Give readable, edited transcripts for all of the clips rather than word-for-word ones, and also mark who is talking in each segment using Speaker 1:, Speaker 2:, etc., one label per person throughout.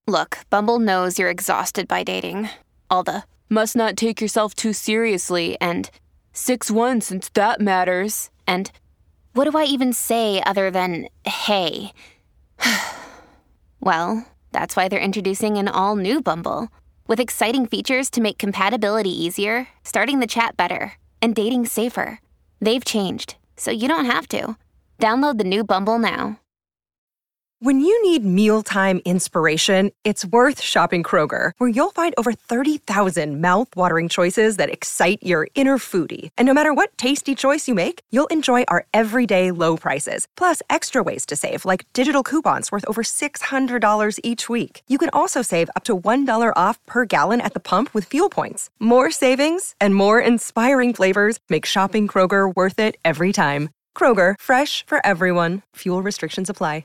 Speaker 1: Look, Bumble knows you're exhausted by dating. All the must not take yourself too seriously and 6'1" since that matters. And what do I even say other than hey? Well, that's why they're introducing an all-new Bumble with exciting features to make compatibility easier, starting the chat better, and dating safer. They've changed, so you don't have to. Download the new Bumble now.
Speaker 2: When you need mealtime inspiration, it's worth shopping Kroger, where you'll find over 30,000 mouth-watering choices that excite your inner foodie. And no matter what tasty choice you make, you'll enjoy our everyday low prices, plus extra ways to save, like digital coupons worth over $600 each week. You can also save up to $1 off per gallon at the pump with fuel points. More savings and more inspiring flavors make shopping Kroger worth it every time. Kroger, fresh for everyone. Fuel restrictions apply.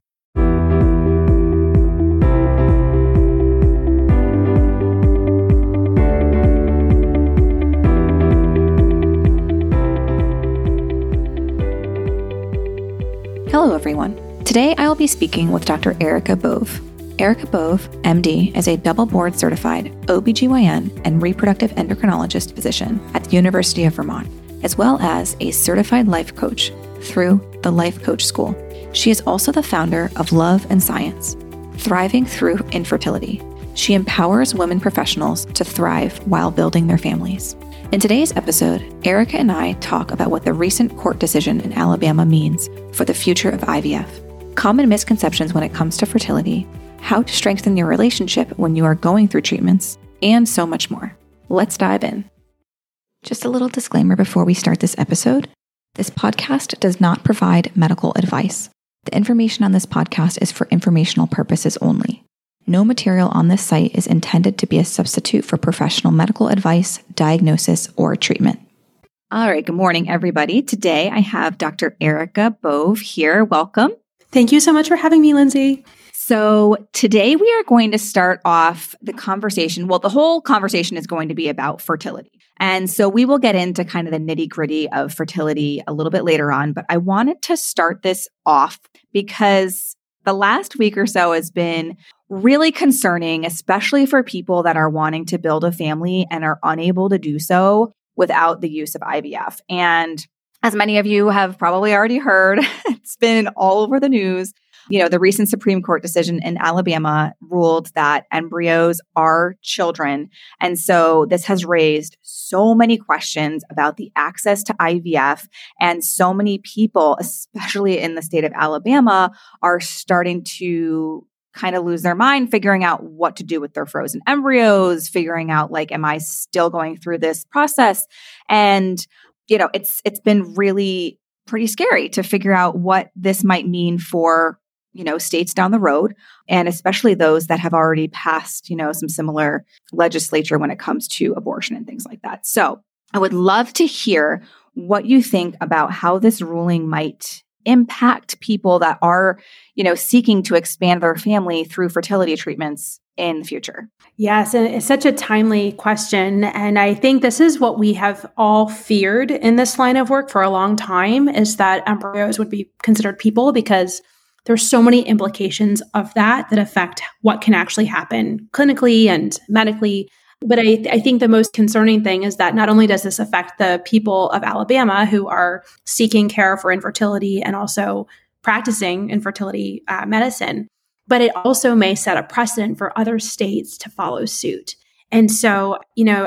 Speaker 3: Hello, everyone. Today, I will be speaking with Dr. Erica Bove. Erica Bove, MD, is a double board certified OBGYN and reproductive endocrinologist physician at the University of Vermont, as well as a certified life coach through the Life Coach School. She is also the founder of Love and Science, Thriving Through Infertility. She empowers women professionals to thrive while building their families. In today's episode, Erica and I talk about what the recent court decision in Alabama means for the future of IVF, common misconceptions when it comes to fertility, how to strengthen your relationship when you are going through treatments, and so much more. Let's dive in. Just a little disclaimer before we start this episode. This podcast does not provide medical advice. The information on this podcast is for informational purposes only. No material on this site is intended to be a substitute for professional medical advice, diagnosis, or treatment. All right, good morning, everybody. Today I have Dr. Erica Bove here. Welcome.
Speaker 4: Thank you so much for having me, Lindsay.
Speaker 3: So today we are going to start off the conversation. Well, the whole conversation is going to be about fertility. And so we will get into kind of the nitty-gritty of fertility a little bit later on. But I wanted to start this off because the last week or so has been really concerning, especially for people that are wanting to build a family and are unable to do so without the use of IVF. And as many of you have probably already heard, it's been all over the news. You know, the recent Supreme Court decision in Alabama ruled that embryos are children. And so this has raised so many questions about the access to IVF. And so many people, especially in the state of Alabama, are starting to kind of lose their mind figuring out what to do with their frozen embryos, figuring out like, am I still going through this process? And, you know, it's been really pretty scary to figure out what this might mean for, you know, states down the road, and especially those that have already passed, you know, some similar legislature when it comes to abortion and things like that. So I would love to hear what you think about how this ruling might impact people that are, you know, seeking to expand their family through fertility treatments in the future.
Speaker 4: Yes, and it's such a timely question. And I think this is what we have all feared in this line of work for a long time, is that embryos would be considered people, because there's so many implications of that affect what can actually happen clinically and medically. But I think the most concerning thing is that not only does this affect the people of Alabama who are seeking care for infertility and also practicing infertility medicine, but it also may set a precedent for other states to follow suit. And so, you know,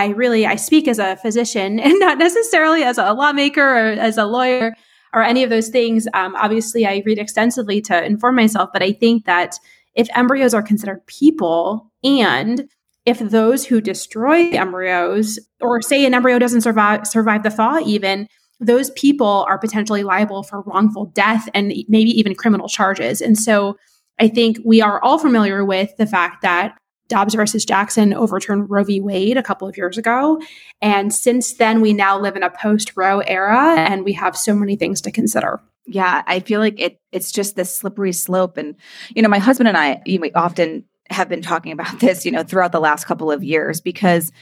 Speaker 4: I speak as a physician and not necessarily as a lawmaker or as a lawyer or any of those things. Obviously, I read extensively to inform myself, but I think that if embryos are considered people, and if those who destroy embryos, or say an embryo doesn't survive the thaw even, those people are potentially liable for wrongful death and maybe even criminal charges. And so I think we are all familiar with the fact that Dobbs versus Jackson overturned Roe v. Wade a couple of years ago. And since then, we now live in a post-Roe era, and we have so many things to consider.
Speaker 3: Yeah, I feel like it's just this slippery slope. And, you know, my husband and I we often have been talking about this, you know, throughout the last couple of years, because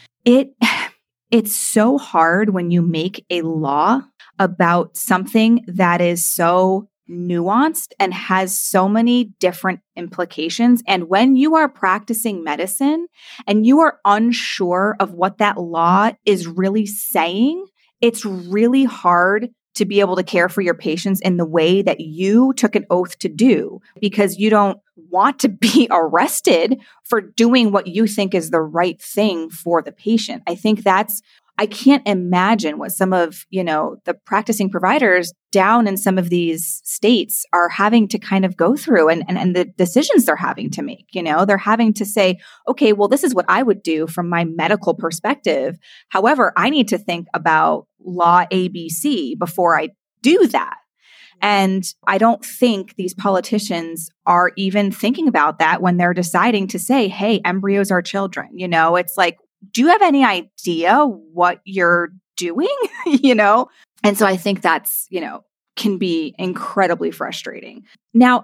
Speaker 3: it's so hard when you make a law about something that is so nuanced and has so many different implications. And when you are practicing medicine and you are unsure of what that law is really saying, it's really hard to be able to care for your patients in the way that you took an oath to do, because you don't want to be arrested for doing what you think is the right thing for the patient. I think I can't imagine what some of, the practicing providers down in some of these states are having to kind of go through and the decisions they're having to make. They're having to say, okay, well, this is what I would do from my medical perspective. However, I need to think about law ABC before I do that. And I don't think these politicians are even thinking about that when they're deciding to say, hey, embryos are children. It's like, do you have any idea what you're doing? And so I think that's, can be incredibly frustrating. Now,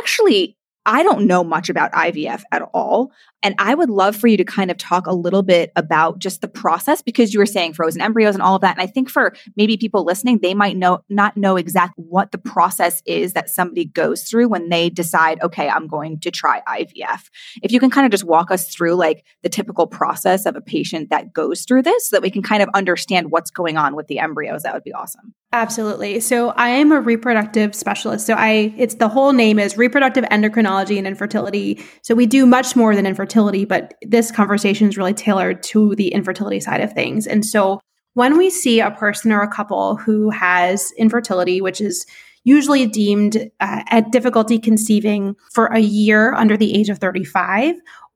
Speaker 3: I don't know much about IVF at all. And I would love for you to kind of talk a little bit about just the process, because you were saying frozen embryos and all of that. And I think for maybe people listening, they might not know exactly what the process is that somebody goes through when they decide, okay, I'm going to try IVF. If you can kind of just walk us through like the typical process of a patient that goes through this so that we can kind of understand what's going on with the embryos, that would be awesome.
Speaker 4: Absolutely. So I am a reproductive specialist. So it's the whole name is reproductive endocrinology and infertility. So we do much more than infertility, but this conversation is really tailored to the infertility side of things. And so when we see a person or a couple who has infertility, which is usually deemed at difficulty conceiving for a year under the age of 35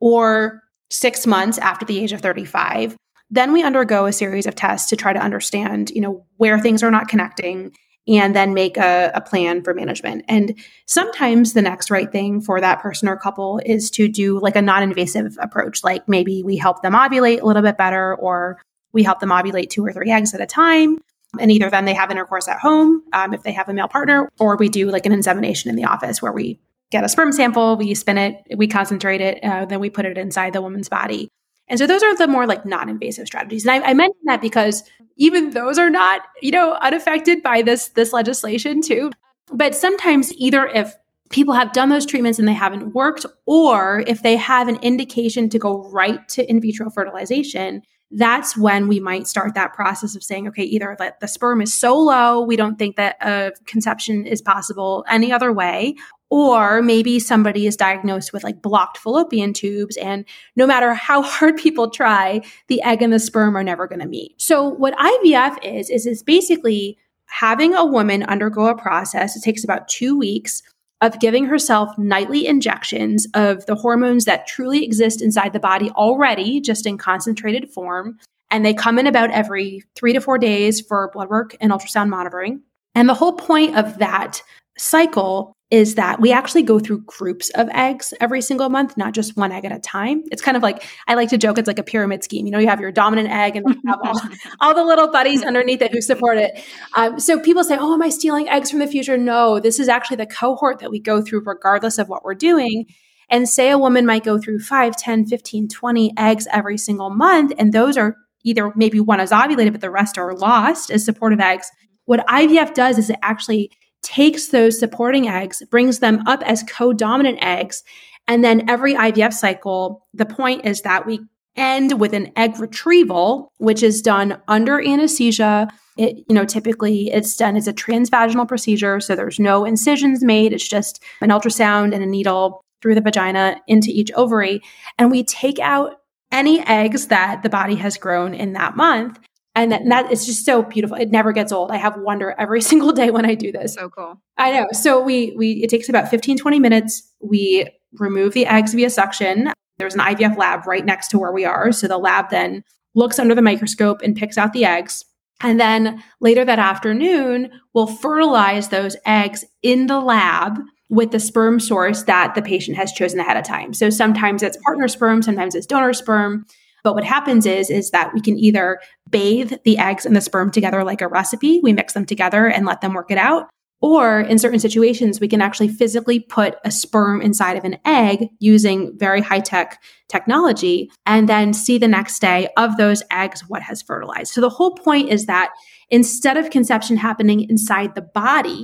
Speaker 4: or 6 months after the age of 35, then we undergo a series of tests to try to understand, where things are not connecting, and then make a plan for management. And sometimes the next right thing for that person or couple is to do like a non-invasive approach. Like maybe we help them ovulate a little bit better, or we help them ovulate 2 or 3 eggs at a time. And either then they have intercourse at home if they have a male partner, or we do like an insemination in the office where we get a sperm sample, we spin it, we concentrate it, then we put it inside the woman's body. And so those are the more like non-invasive strategies. And I mentioned that because even those are not, unaffected by this legislation too. But sometimes either if people have done those treatments and they haven't worked, or if they have an indication to go right to in vitro fertilization, that's when we might start that process of saying, okay, either that the sperm is so low, we don't think that a conception is possible any other way, or maybe somebody is diagnosed with like blocked fallopian tubes, and no matter how hard people try, the egg and the sperm are never going to meet. So what IVF is basically having a woman undergo a process. It takes about 2 weeks of giving herself nightly injections of the hormones that truly exist inside the body already, just in concentrated form. And they come in about every 3 to 4 days for blood work and ultrasound monitoring. And the whole point of that cycle is that we actually go through groups of eggs every single month, not just one egg at a time. It's kind of like, I like to joke, it's like a pyramid scheme. You have your dominant egg and you have all the little buddies underneath it who support it. So people say, oh, am I stealing eggs from the future? No, this is actually the cohort that we go through regardless of what we're doing. And say a woman might go through 5, 10, 15, 20 eggs every single month. And those are either maybe one is ovulated, but the rest are lost as supportive eggs. What IVF does is it actually takes those supporting eggs, brings them up as co-dominant eggs. And then every IVF cycle, the point is that we end with an egg retrieval, which is done under anesthesia. Typically it's done as a transvaginal procedure. So there's no incisions made. It's just an ultrasound and a needle through the vagina into each ovary. And we take out any eggs that the body has grown in that month. And that is just so beautiful. It never gets old. I have wonder every single day when I do this.
Speaker 3: So cool.
Speaker 4: I know. So it takes about 15, 20 minutes. We remove the eggs via suction. There's an IVF lab right next to where we are. So the lab then looks under the microscope and picks out the eggs. And then later that afternoon, we'll fertilize those eggs in the lab with the sperm source that the patient has chosen ahead of time. So sometimes it's partner sperm, sometimes it's donor sperm. But what happens is that we can either bathe the eggs and the sperm together like a recipe. We mix them together and let them work it out. Or in certain situations, we can actually physically put a sperm inside of an egg using very high-tech technology and then see the next day of those eggs what has fertilized. So the whole point is that instead of conception happening inside the body,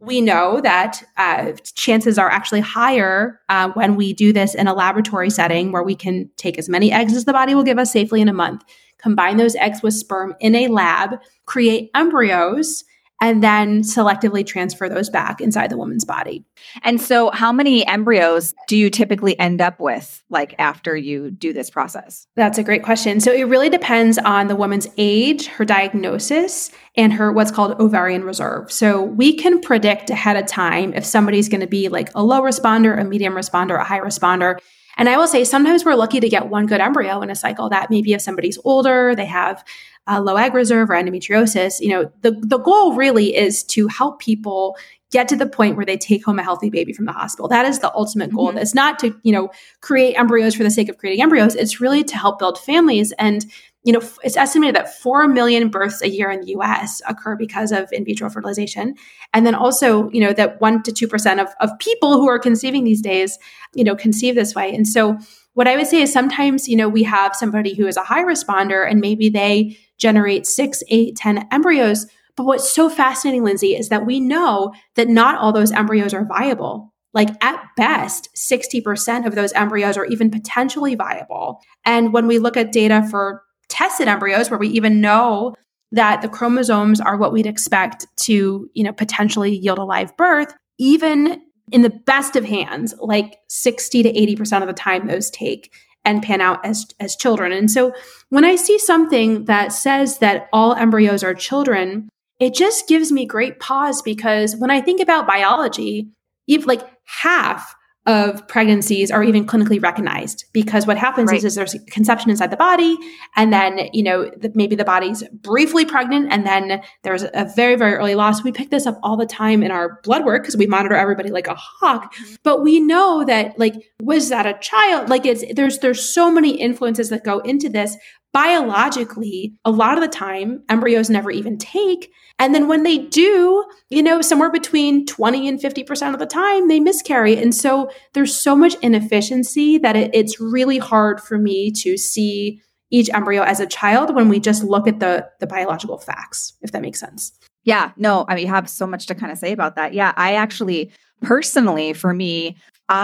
Speaker 4: we know that chances are actually higher when we do this in a laboratory setting where we can take as many eggs as the body will give us safely in a month, combine those eggs with sperm in a lab, create embryos, and then selectively transfer those back inside the woman's body.
Speaker 3: And so how many embryos do you typically end up with, like after you do this process?
Speaker 4: That's a great question. So it really depends on the woman's age, her diagnosis, and her what's called ovarian reserve. So we can predict ahead of time if somebody's going to be like a low responder, a medium responder, a high responder. And I will say sometimes we're lucky to get one good embryo in a cycle. That maybe if somebody's older, they have a low egg reserve or endometriosis. The goal really is to help people get to the point where they take home a healthy baby from the hospital. That is the ultimate goal. Mm-hmm. It's not to, create embryos for the sake of creating embryos. It's really to help build families. And, it's estimated that 4 million births a year in the US occur because of in vitro fertilization. And then also, that 1% to 2% of people who are conceiving these days, conceive this way. And so what I would say is sometimes, we have somebody who is a high responder and maybe they generate 6, 8, 10 embryos. But what's so fascinating, Lindsay, is that we know that not all those embryos are viable. Like at best, 60% of those embryos are even potentially viable. And when we look at data for tested embryos, where we even know that the chromosomes are what we'd expect to, potentially yield a live birth, even in the best of hands, like 60 to 80% of the time those take and pan out as children. And so when I see something that says that all embryos are children, it just gives me great pause, because when I think about biology, even like half of pregnancies are even clinically recognized, because what happens is there's conception inside the body, and then, maybe the body's briefly pregnant, and then there's a very, very early loss. We pick this up all the time in our blood work because we monitor everybody like a hawk. But we know that, was that a child? There's so many influences that go into this. Biologically, a lot of the time, embryos never even take. And then when they do, somewhere between 20 and 50% of the time, they miscarry. And so there's so much inefficiency that it's really hard for me to see each embryo as a child when we just look at the biological facts, if that makes sense.
Speaker 3: Yeah, no, I mean, you have so much to kind of say about that. Yeah, I actually, personally, for me,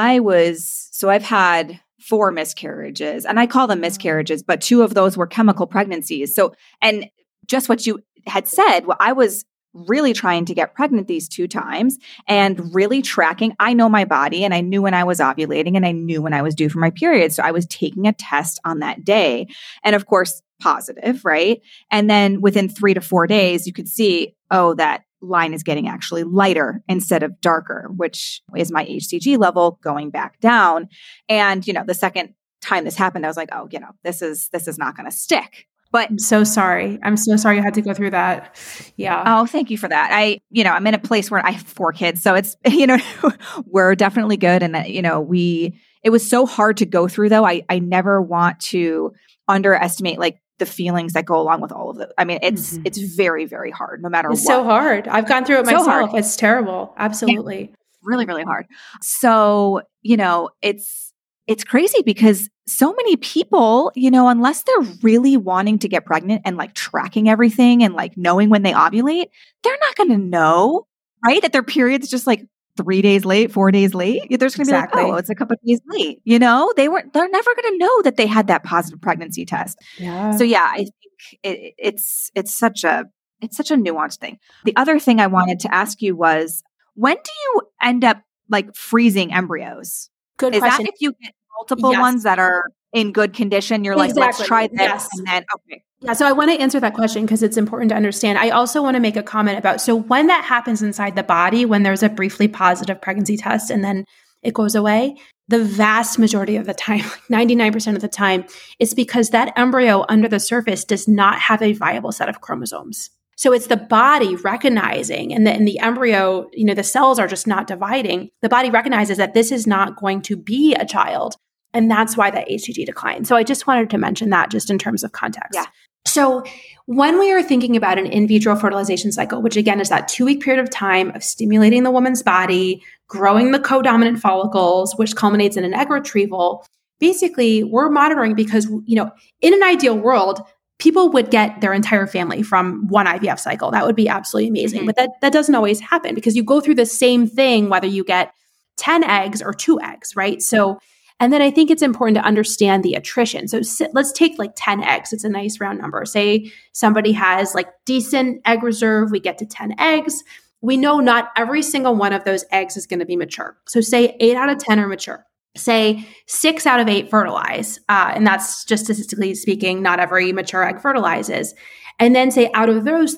Speaker 3: I've had 4 miscarriages, and I call them miscarriages, but 2 of those were chemical pregnancies. So, and just what you had said, I was really trying to get pregnant these 2 times and really tracking. I know my body, and I knew when I was ovulating, and I knew when I was due for my period. So I was taking a test on that day, and of course, positive, right? And then within 3 to 4 days, you could see, that line is getting actually lighter instead of darker, which is my HCG level going back down. And, the second time this happened, I was like, this is not going to stick. But
Speaker 4: I'm so sorry. You had to go through that. Yeah.
Speaker 3: Oh, thank you for that. I'm in a place where I have 4 kids, so it's, we're definitely good. And it was so hard to go through, though. I never want to underestimate the feelings that go along with all of it. I mean, it's very, very hard, no matter what.
Speaker 4: It's so hard. I've gone through it myself. It's terrible. Absolutely.
Speaker 3: Yeah, really, really hard. So, it's crazy because so many people, unless they're really wanting to get pregnant and tracking everything and knowing when they ovulate, they're not going to know, right? That their period's just 3 days late, 4 days late. There's going to be it's a couple of days late. They're never going to know that they had that positive pregnancy test.
Speaker 4: Yeah.
Speaker 3: So yeah, I think it's such a nuanced thing. The other thing I wanted to ask you was, when do you end up freezing embryos?
Speaker 4: Good
Speaker 3: question.
Speaker 4: question.
Speaker 3: Is that if you get multiple ones that are in good condition, you're let's try this, and then okay.
Speaker 4: Yeah, so I want to answer that question because it's important to understand. I also want to make a comment about, so when that happens inside the body, when there's a briefly positive pregnancy test and then it goes away, the vast majority of the time, 99% of the time, it's because that embryo under the surface does not have a viable set of chromosomes. So it's the body recognizing, and the embryo, the cells are just not dividing. The body recognizes that this is not going to be a child. And that's why that HCG declines. So I just wanted to mention that just in terms of context.
Speaker 3: Yeah.
Speaker 4: So when we are thinking about an in vitro fertilization cycle, which again is that 2-week period of time of stimulating the woman's body, growing the codominant follicles, which culminates in an egg retrieval, basically we're monitoring because, in an ideal world, people would get their entire family from one IVF cycle. That would be absolutely amazing. But that doesn't always happen because you go through the same thing, whether you get 10 eggs or 2 eggs, right? So, and then I think it's important to understand the attrition. So let's take like 10 eggs. It's a nice round number. Say somebody has like decent egg reserve. We get to 10 eggs. We know not every single one of those eggs is going to be mature. So say 8 out of 10 are mature. Say 6 out of 8 fertilize. And that's just statistically speaking, not every mature egg fertilizes. And then say out of those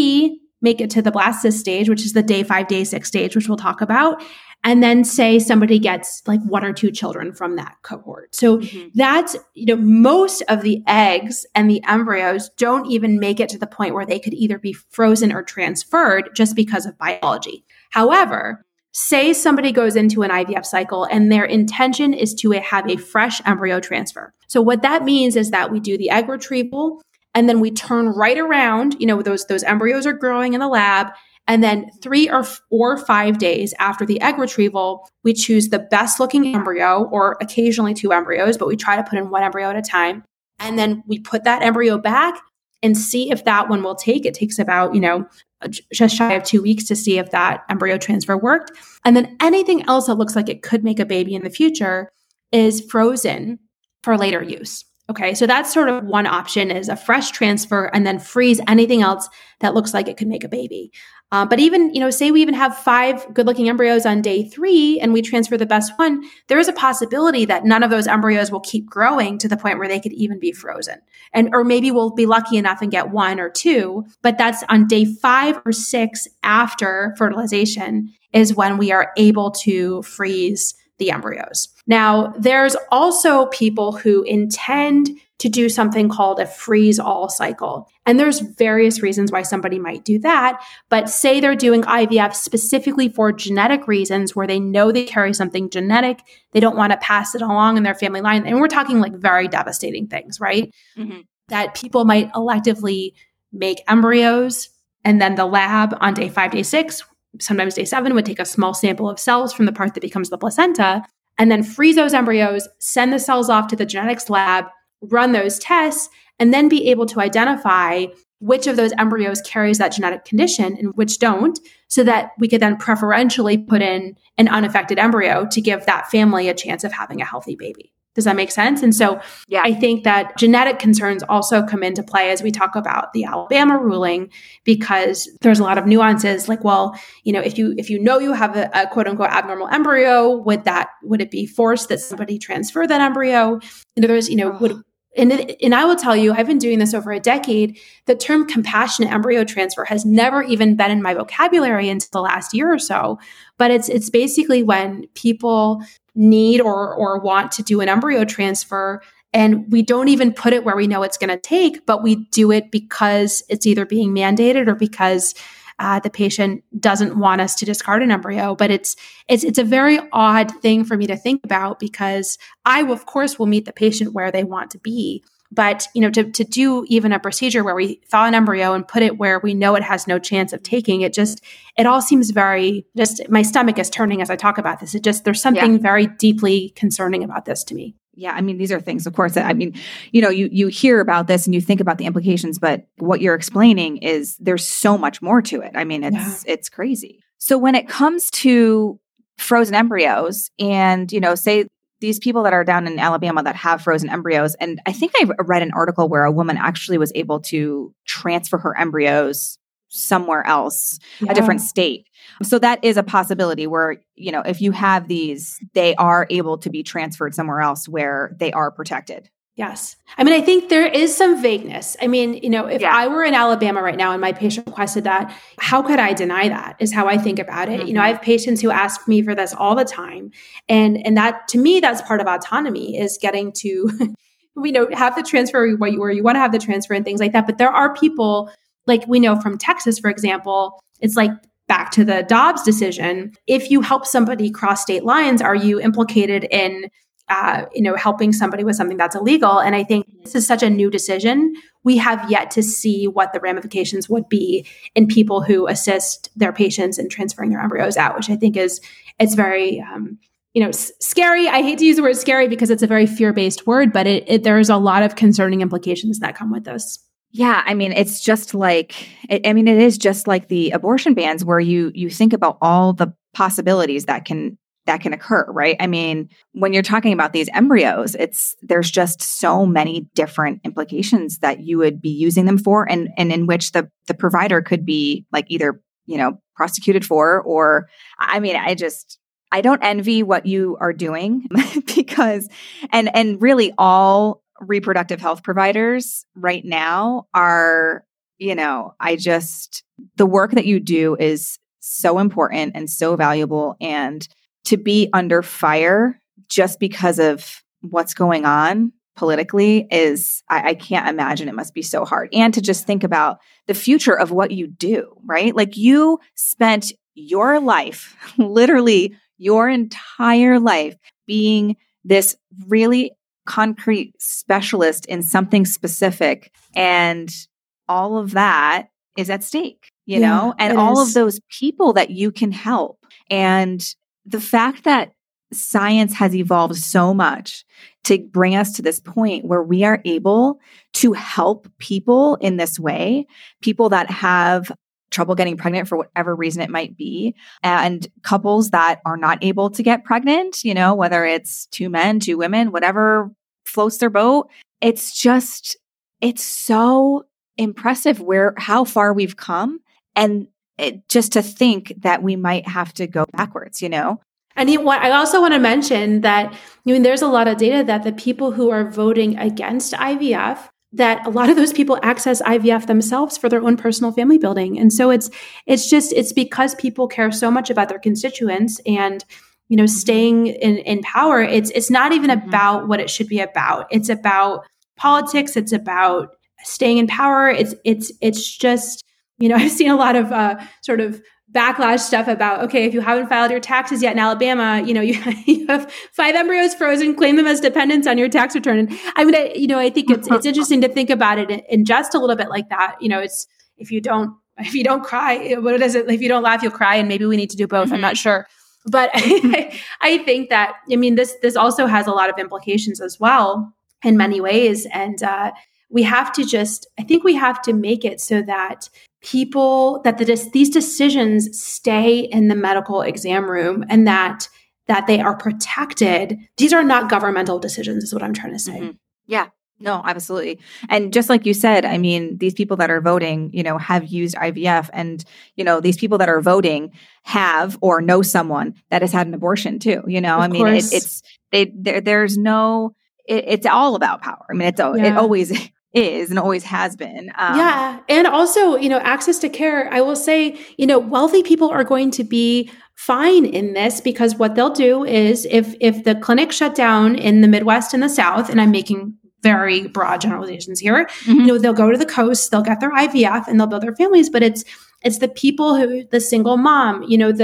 Speaker 4: 3 make it to the blastocyst stage, which is the day 5, day 6 stage, which we'll talk about. And then say somebody gets like 1 or 2 children from that cohort. So that's, most of the eggs and the embryos don't even make it to the point where they could either be frozen or transferred just because of biology. However, say somebody goes into an IVF cycle and their intention is to have a fresh embryo transfer. So what that means is that we do the egg retrieval and then we turn right around, those embryos are growing in the lab. And then 3 or 5 days after the egg retrieval, we choose the best looking embryo or occasionally 2 embryos, but we try to put in 1 embryo at a time. And then we put that embryo back and see if that one will take. It takes about, just shy of 2 weeks to see if that embryo transfer worked. And then anything else that looks like it could make a baby in the future is frozen for later use. Okay, so that's sort of one option is a fresh transfer and then freeze anything else that looks like it could make a baby. But even, say we even have 5 good-looking embryos on day 3 and we transfer the best one, there is a possibility that none of those embryos will keep growing to the point where they could even be frozen. Or maybe we'll be lucky enough and get 1 or 2, but that's on day 5 or 6 after fertilization is when we are able to freeze the embryos. Now, there's also people who intend to do something called a freeze-all cycle. And there's various reasons why somebody might do that. But say they're doing IVF specifically for genetic reasons where they know they carry something genetic, they don't want to pass it along in their family line. And we're talking like very devastating things, right? That people might electively make embryos and then the lab on day 5, day 6, sometimes day 7 would take a small sample of cells from the part that becomes the placenta and then freeze those embryos, send the cells off to the genetics lab, run those tests, and then be able to identify which of those embryos carries that genetic condition and which don't, so that we could then preferentially put in an unaffected embryo to give that family a chance of having a healthy baby. Does that make sense? And so I think that genetic concerns also come into play as we talk about the Alabama ruling, because there's a lot of nuances like, well, if you have a quote unquote abnormal embryo, would it be forced that somebody transfer that embryo? And I will tell you, I've been doing this over a decade. The term compassionate embryo transfer has never even been in my vocabulary until the last year or so. But it's basically when people need or want to do an embryo transfer, and we don't even put it where we know it's going to take, but we do it because it's either being mandated or because the patient doesn't want us to discard an embryo. But it's a very odd thing for me to think about because I, of course, will meet the patient where they want to be. But, to do even a procedure where we thaw an embryo and put it where we know it has no chance of taking, it all seems very, my stomach is turning as I talk about this. There's something very deeply concerning about this to me.
Speaker 3: Yeah. I mean, these are things, of course, you hear about this and you think about the implications, but what you're explaining is there's so much more to it. I mean, it's crazy. So when it comes to frozen embryos and, say these people that are down in Alabama that have frozen embryos, and I think I read an article where a woman actually was able to transfer her embryos somewhere else, a different state. So that is a possibility where, if you have these, they are able to be transferred somewhere else where they are protected.
Speaker 4: Yes. I mean, I think there is some vagueness. I mean, if I were in Alabama right now and my patient requested that, how could I deny that is how I think about it. I have patients who ask me for this all the time. And that, to me, that's part of autonomy is getting to, have the transfer where you want to have the transfer and things like that. But there are people like we know from Texas, for example, it's like back to the Dobbs decision. If you help somebody cross state lines, are you implicated in helping somebody with something that's illegal? And I think this is such a new decision. We have yet to see what the ramifications would be in people who assist their patients in transferring their embryos out, which I think it's very, scary. I hate to use the word scary because it's a very fear-based word, but there's a lot of concerning implications that come with this.
Speaker 3: Yeah, I mean, it's just like, it is just like the abortion bans where you think about all the possibilities that can occur, right? I mean, when you're talking about these embryos, there's just so many different implications that you would be using them for, and in which the provider could be like either, prosecuted for, or, I mean, I don't envy what you are doing because, and really all reproductive health providers right now are, the work that you do is so important and so valuable. And to be under fire just because of what's going on politically is, I can't imagine. It must be so hard. And to just think about the future of what you do, right? Like you spent your life, literally your entire life, being this really concrete specialist in something specific. And all of that is at stake, and all of those people that you can help. And the fact that science has evolved so much to bring us to this point where we are able to help people in this way, people that have trouble getting pregnant for whatever reason it might be, and couples that are not able to get pregnant, whether it's 2 men, 2 women, whatever floats their boat. It's so impressive how far we've come. And just to think that we might have to go backwards, And
Speaker 4: I also want to mention that, there's a lot of data that the people who are voting against IVF, that a lot of those people access IVF themselves for their own personal family building. And so it's because people care so much about their constituents and, staying in power. It's not even about what it should be about. It's about politics. It's about staying in power. It's just, I've seen a lot of sort of backlash stuff about, okay, if you haven't filed your taxes yet in Alabama, you have 5 embryos frozen, claim them as dependents on your tax return. And I think it's interesting to think about it in just a little bit like that. It's if you don't cry, what is it? If you don't laugh, you'll cry. And maybe we need to do both. I'm not sure. But I think that, this also has a lot of implications as well in many ways. And we have to make it so that these decisions stay in the medical exam room and that they are protected. These are not governmental decisions, is what I'm trying to say.
Speaker 3: Mm-hmm. Yeah. No, absolutely. And just like you said, these people that are voting, have used IVF, and, these people that are voting have or know someone that has had an abortion too, it's all about power. It always is and always has been.
Speaker 4: And also, access to care. I will say, wealthy people are going to be fine in this, because what they'll do is if the clinic shut down in the Midwest and the South, and I'm making very broad generalizations here, they'll go to the coast, they'll get their IVF and they'll build their families. But it's the people the single mom,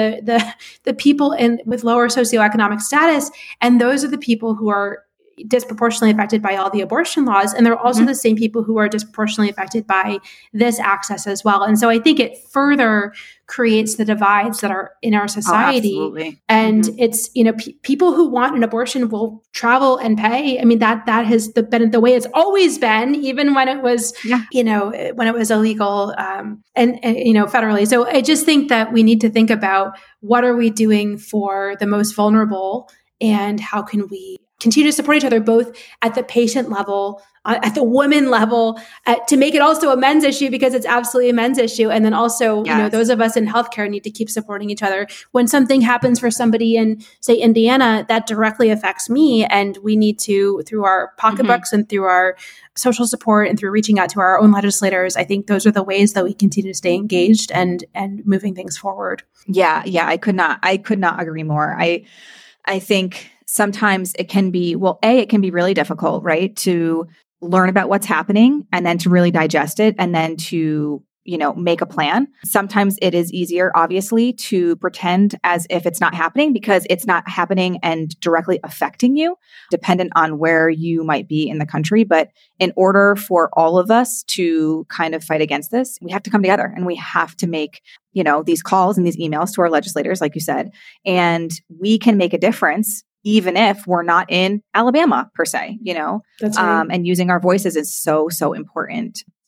Speaker 4: the people with lower socioeconomic status. And those are the people who are disproportionately affected by all the abortion laws. And they're also the same people who are disproportionately affected by this access as well. And so I think it further creates the divides that are in our society.
Speaker 3: Oh, absolutely.
Speaker 4: And it's, people who want an abortion will travel and pay. That has been the way it's always been, even when it was, when it was illegal and federally. So I just think that we need to think about what are we doing for the most vulnerable, and how can we continue to support each other, both at the patient level, at the woman level, to make it also a men's issue, because it's absolutely a men's issue. And then also, those of us in healthcare need to keep supporting each other. When something happens for somebody in, say, Indiana, that directly affects me. And we need to, through our pocketbooks and through our social support and through reaching out to our own legislators, I think those are the ways that we continue to stay engaged and moving things forward.
Speaker 3: Yeah. I could not agree more. I think sometimes it can be, it can be really difficult, right? To learn about what's happening and then to really digest it and then to, make a plan. Sometimes it is easier, obviously, to pretend as if it's not happening because it's not happening and directly affecting you, dependent on where you might be in the country. But in order for all of us to kind of fight against this, we have to come together and we have to make, these calls and these emails to our legislators, like you said, and we can make a difference even if we're not in Alabama per se,
Speaker 4: That's right.
Speaker 3: And using our voices is so, so important.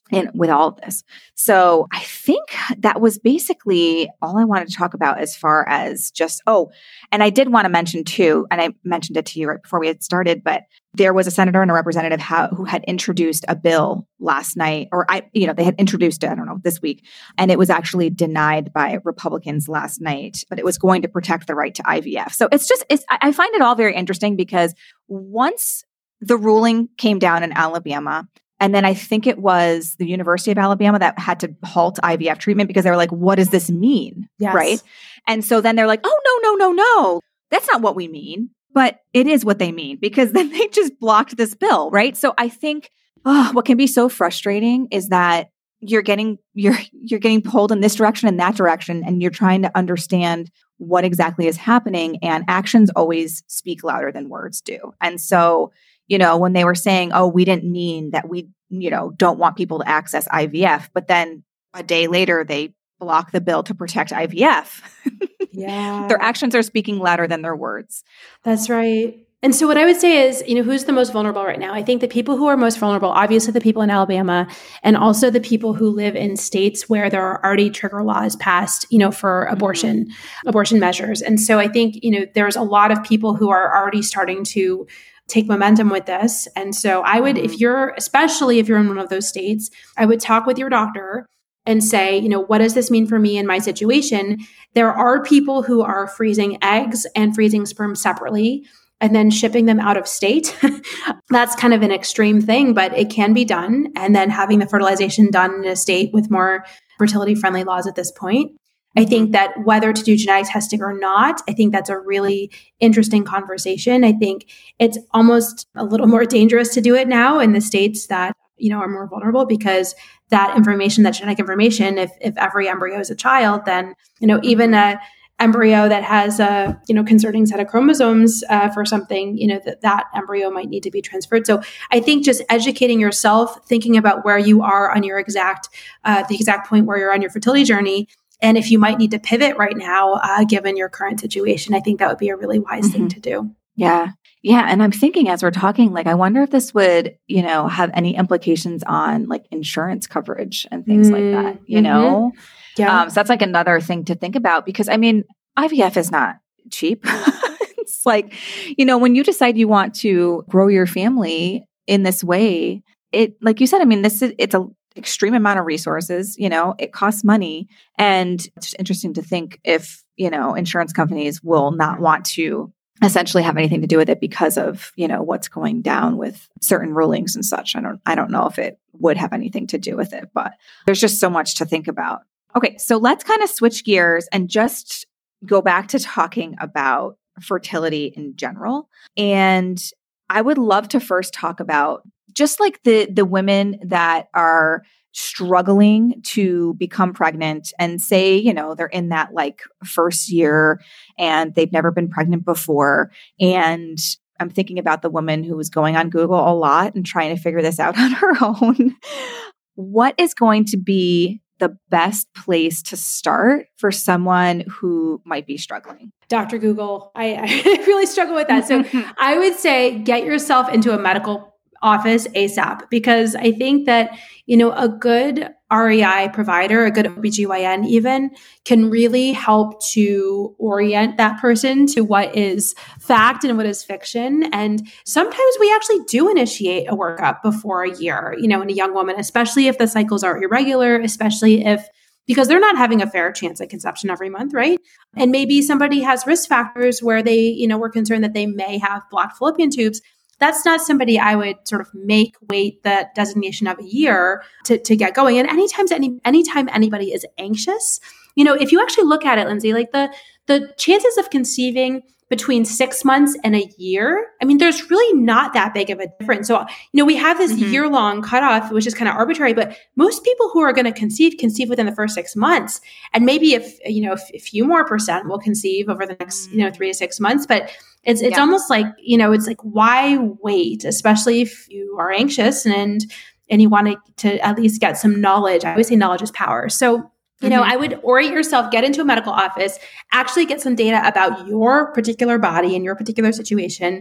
Speaker 3: with all of this. So I think that was basically all I wanted to talk about as far as just, and I did want to mention too, and I mentioned it to you right before we had started, but there was a senator and a representative who had introduced a bill last night, or they had introduced it, I don't know, this week, and it was actually denied by Republicans last night, but it was going to protect the right to IVF. So I find it all very interesting because once the ruling came down in Alabama, and then I think it was the University of Alabama that had to halt IVF treatment because they were like, what does this mean?
Speaker 4: Yes.
Speaker 3: Right? And so then they're like, oh, no. That's not what we mean. But it is what they mean because then they just blocked this bill, right? So I think what can be so frustrating is that you're getting pulled in this direction and that direction, and you're trying to understand what exactly is happening. And actions always speak louder than words do. And so, when they were saying, we didn't mean that we, don't want people to access IVF, but then a day later they block the bill to protect IVF.
Speaker 4: Yeah.
Speaker 3: Their actions are speaking louder than their words.
Speaker 4: That's right. And so what I would say is, who's the most vulnerable right now? I think the people who are most vulnerable, obviously the people in Alabama, and also the people who live in states where there are already trigger laws passed, for abortion measures. And so I think, there's a lot of people who are already starting to take momentum with this. And so I would, especially if you're in one of those states, I would talk with your doctor and say, what does this mean for me in my situation? There are people who are freezing eggs and freezing sperm separately and then shipping them out of state. That's kind of an extreme thing, but it can be done. And then having the fertilization done in a state with more fertility-friendly laws at this point. I think that whether to do genetic testing or not, I think that's a really interesting conversation. I think it's almost a little more dangerous to do it now in the states that, are more vulnerable because that information, that genetic information, if every embryo is a child, then, even a embryo that has a, concerning set of chromosomes for something, that embryo might need to be transferred. So I think just educating yourself, thinking about where you are on your the exact point where you're on your fertility journey, and if you might need to pivot right now, given your current situation, I think that would be a really wise thing to do.
Speaker 3: Yeah. Yeah. And I'm thinking as we're talking, I wonder if this would, have any implications on insurance coverage and things like that, Yeah. So that's another thing to think about because IVF is not cheap. It's when you decide you want to grow your family in this way, like you said, it's a extreme amount of resources, it costs money. And it's just interesting to think if, insurance companies will not want to essentially have anything to do with it because of, what's going down with certain rulings and such. I don't know if it would have anything to do with it, but there's just so much to think about. Okay. So let's kind of switch gears and just go back to talking about fertility in general. And I would love to first talk about just the women that are struggling to become pregnant and say, they're in that first year and they've never been pregnant before. And I'm thinking about the woman who was going on Google a lot and trying to figure this out on her own. What is going to be the best place to start for someone who might be struggling?
Speaker 4: Dr. Google, I really struggle with that. So I would say get yourself into a medical office ASAP, because I think that, a good REI provider, a good OBGYN even, can really help to orient that person to what is fact and what is fiction. And sometimes we actually do initiate a workup before a year, in a young woman, especially if the cycles are irregular, because they're not having a fair chance at conception every month, right? And maybe somebody has risk factors where they, we're concerned that they may have blocked fallopian tubes. That's not somebody I would sort of make wait that designation of a year to get going. And anytime anybody is anxious, if you actually look at it, Lindsay, the chances of conceiving between 6 months and a year, there's really not that big of a difference. So, we have this year-long cutoff, which is kind of arbitrary, but most people who are going to conceive within the first 6 months. And maybe if a few more percent will conceive over the next, 3 to 6 months. But it's almost like, it's like, why wait? Especially if you are anxious and you want to at least get some knowledge. I always say knowledge is power. So I would orient yourself, get into a medical office, actually get some data about your particular body and your particular situation.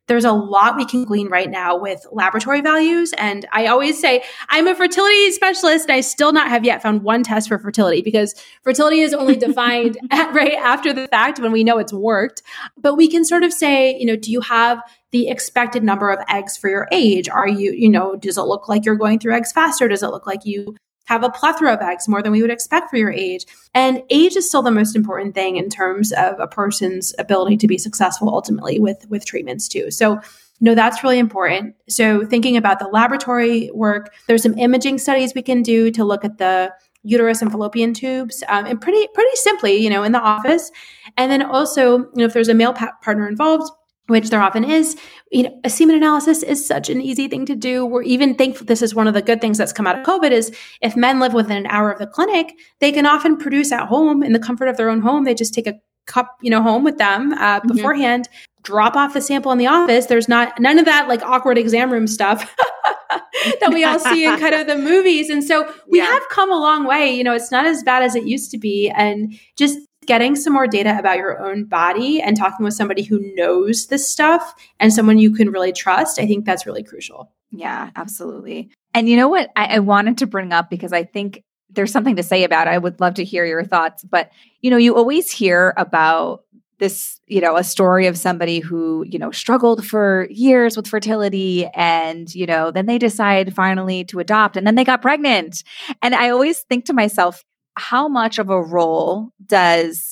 Speaker 4: there's a lot we can glean right now with laboratory values. And I always say, I'm a fertility specialist, and I still not have yet found one test for fertility, because fertility is only defined right after the fact when we know it's worked. But we can sort of say, do you have the expected number of eggs for your age? Are you, does it look like you're going through eggs faster? Does it look like you have a plethora of eggs, more than we would expect for your age? And age is still the most important thing in terms of a person's ability to be successful ultimately with treatments too. So, that's really important. So thinking about the laboratory work, there's some imaging studies we can do to look at the uterus and fallopian tubes, and pretty simply, in the office. And then also, if there's a male partner involved, which there often is, a semen analysis is such an easy thing to do. We're even thankful. This is one of the good things that's come out of COVID, is if men live within an hour of the clinic, they can often produce at home in the comfort of their own home. They just take a cup, home with them beforehand, drop off the sample in the office. There's none of that like awkward exam room stuff that we all see in kind of the movies. And so we have come a long way. It's not as bad as it used to be. And just getting some more data about your own body and talking with somebody who knows this stuff and someone you can really trust, I think that's really crucial.
Speaker 3: Yeah, absolutely. And you know what I wanted to bring up, because I think there's something to say about it. I would love to hear your thoughts. But, you always hear about this, a story of somebody who, struggled for years with fertility, and, then they decide finally to adopt, and then they got pregnant. And I always think to myself, how much of a role does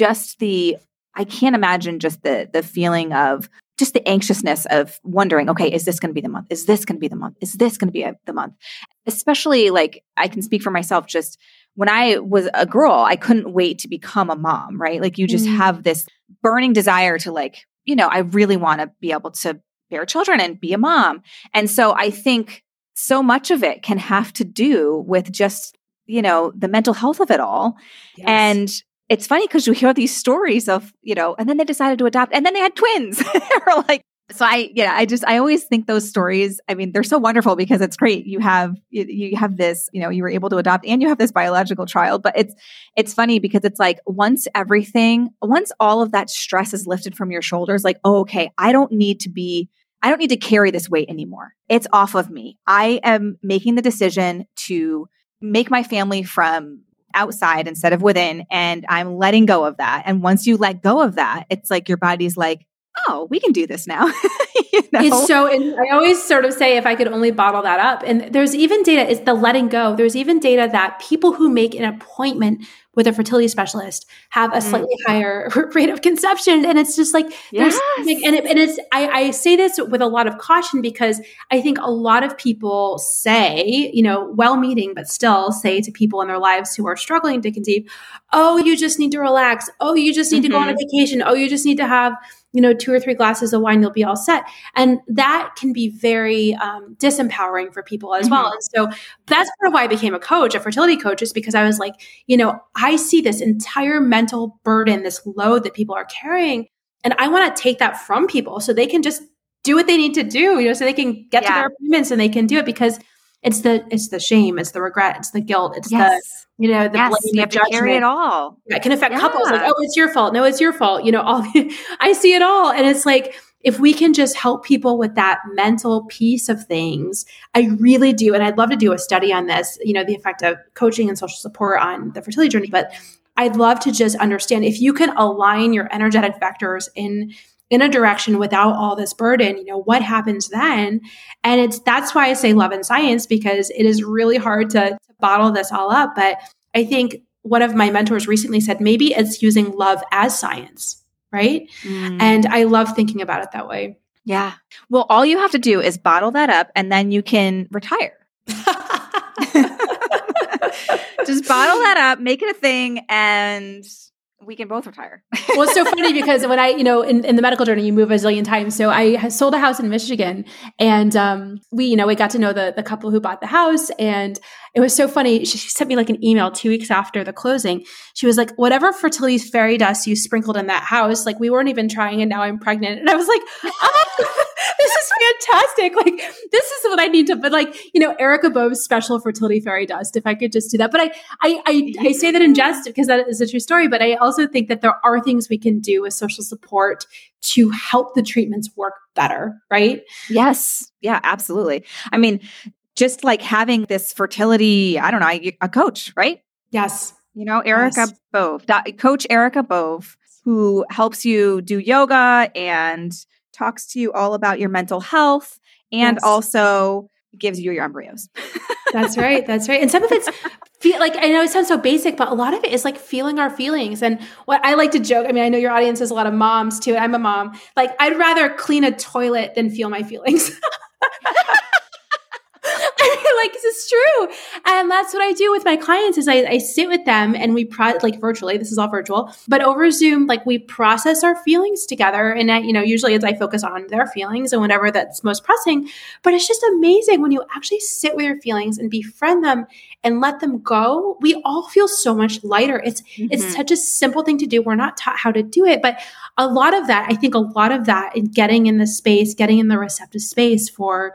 Speaker 3: I can't imagine just the feeling of just the anxiousness of wondering, okay, is this going to be the month? Is this going to be the month? Is this going to be the month? Especially, like, I can speak for myself, just when I was a girl, I couldn't wait to become a mom, right? Like, you just have this burning desire to, like, I really want to be able to bear children and be a mom. And so I think so much of it can have to do with just the mental health of it all. Yes. And it's funny because you hear these stories of, and then they decided to adopt, and then they had twins. Or like, so I always think those stories, I mean, they're so wonderful because it's great. You have this, you were able to adopt, and you have this biological child, but it's funny because it's like, once all of that stress is lifted from your shoulders, like, oh, okay, I don't need to carry this weight anymore. It's off of me. I am making the decision to make my family from outside instead of within, and I'm letting go of that. And once you let go of that, it's like your body's like, oh, we can do this now.
Speaker 4: It's so, and I always sort of say, if I could only bottle that up. And there's even data, it's the letting go. There's even data that people who make an appointment with a fertility specialist have a slightly higher rate of conception. And it's just like, I say this with a lot of caution, because I think a lot of people say, well-meaning, but still say to people in their lives who are struggling to conceive, oh, you just need to relax. Oh, you just need to go on a vacation. Oh, you just need to have 2 or 3 glasses of wine, you'll be all set. And that can be very disempowering for people as well. And so that's part of why I became a fertility coach, is because I was like, I see this entire mental burden, this load that people are carrying. And I want to take that from people so they can just do what they need to do, so they can get to their appointments and they can do it, because it's the shame, it's the regret, it's the guilt, it's the blame,
Speaker 3: you have to carry it all.
Speaker 4: It can affect couples. Like, oh, it's your fault. No, it's your fault. I see it all. And it's like, if we can just help people with that mental piece of things, I really do. And I'd love to do a study on this, the effect of coaching and social support on the fertility journey. But I'd love to just understand, if you can align your energetic vectors in a direction without all this burden, what happens then? And that's why I say love and science, because it is really hard to bottle this all up. But I think one of my mentors recently said, maybe it's using love as science, right? And I love thinking about it that way.
Speaker 3: Yeah. Well, all you have to do is bottle that up, and then you can retire. Just bottle that up, make it a thing, and we can both retire.
Speaker 4: Well, it's so funny because when I, in the medical journey, you move a zillion times. So I sold a house in Michigan, and we got to know the couple who bought the house. And it was so funny. She sent me like an email 2 weeks after the closing. She was like, whatever fertility fairy dust you sprinkled in that house, like, we weren't even trying, and now I'm pregnant. And I was like, This is fantastic. Like, this is what I need to, but like, Erica Bove's special fertility fairy dust, if I could just do that. But I say that in jest because that is a true story. But I also think that there are things we can do with social support to help the treatments work better, right?
Speaker 3: Yes. Yeah, absolutely. I mean, just like having this fertility, I don't know, a coach, right?
Speaker 4: Yes.
Speaker 3: Erica Bove, Coach Erica Bove, who helps you do yoga and talks to you all about your mental health and also gives you your embryos.
Speaker 4: That's right. That's right. And some of it's like, I know it sounds so basic, but a lot of it is like feeling our feelings. And what I like to joke, I mean, I know your audience has a lot of moms too. I'm a mom. Like, I'd rather clean a toilet than feel my feelings. Like, this is true. And that's what I do with my clients is I sit with them and we like virtually, this is all virtual, but over Zoom, like we process our feelings together. And usually as I focus on their feelings and whatever that's most pressing, but it's just amazing when you actually sit with your feelings and befriend them and let them go. We all feel so much lighter. It's such a simple thing to do. We're not taught how to do it, but I think a lot of that in getting in the space, getting in the receptive space for,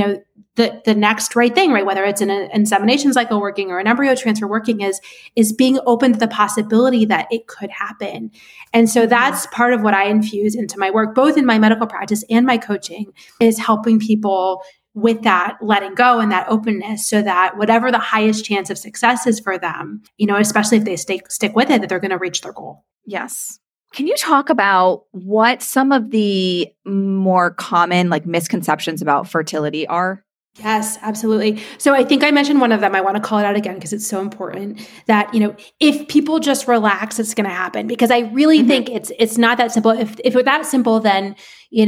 Speaker 4: the next right thing, right? Whether it's an insemination cycle working or an embryo transfer working is being open to the possibility that it could happen. And so that's part of what I infuse into my work, both in my medical practice and my coaching, is helping people with that letting go and that openness so that whatever the highest chance of success is for them, especially if they stick with it, that they're going to reach their goal.
Speaker 3: Yes. Can you talk about what some of the more common misconceptions about fertility are?
Speaker 4: Yes, absolutely. So I think I mentioned one of them. I want to call it out again because it's so important that, if people just relax, it's going to happen, because I really think it's not that simple. If it were that simple, then,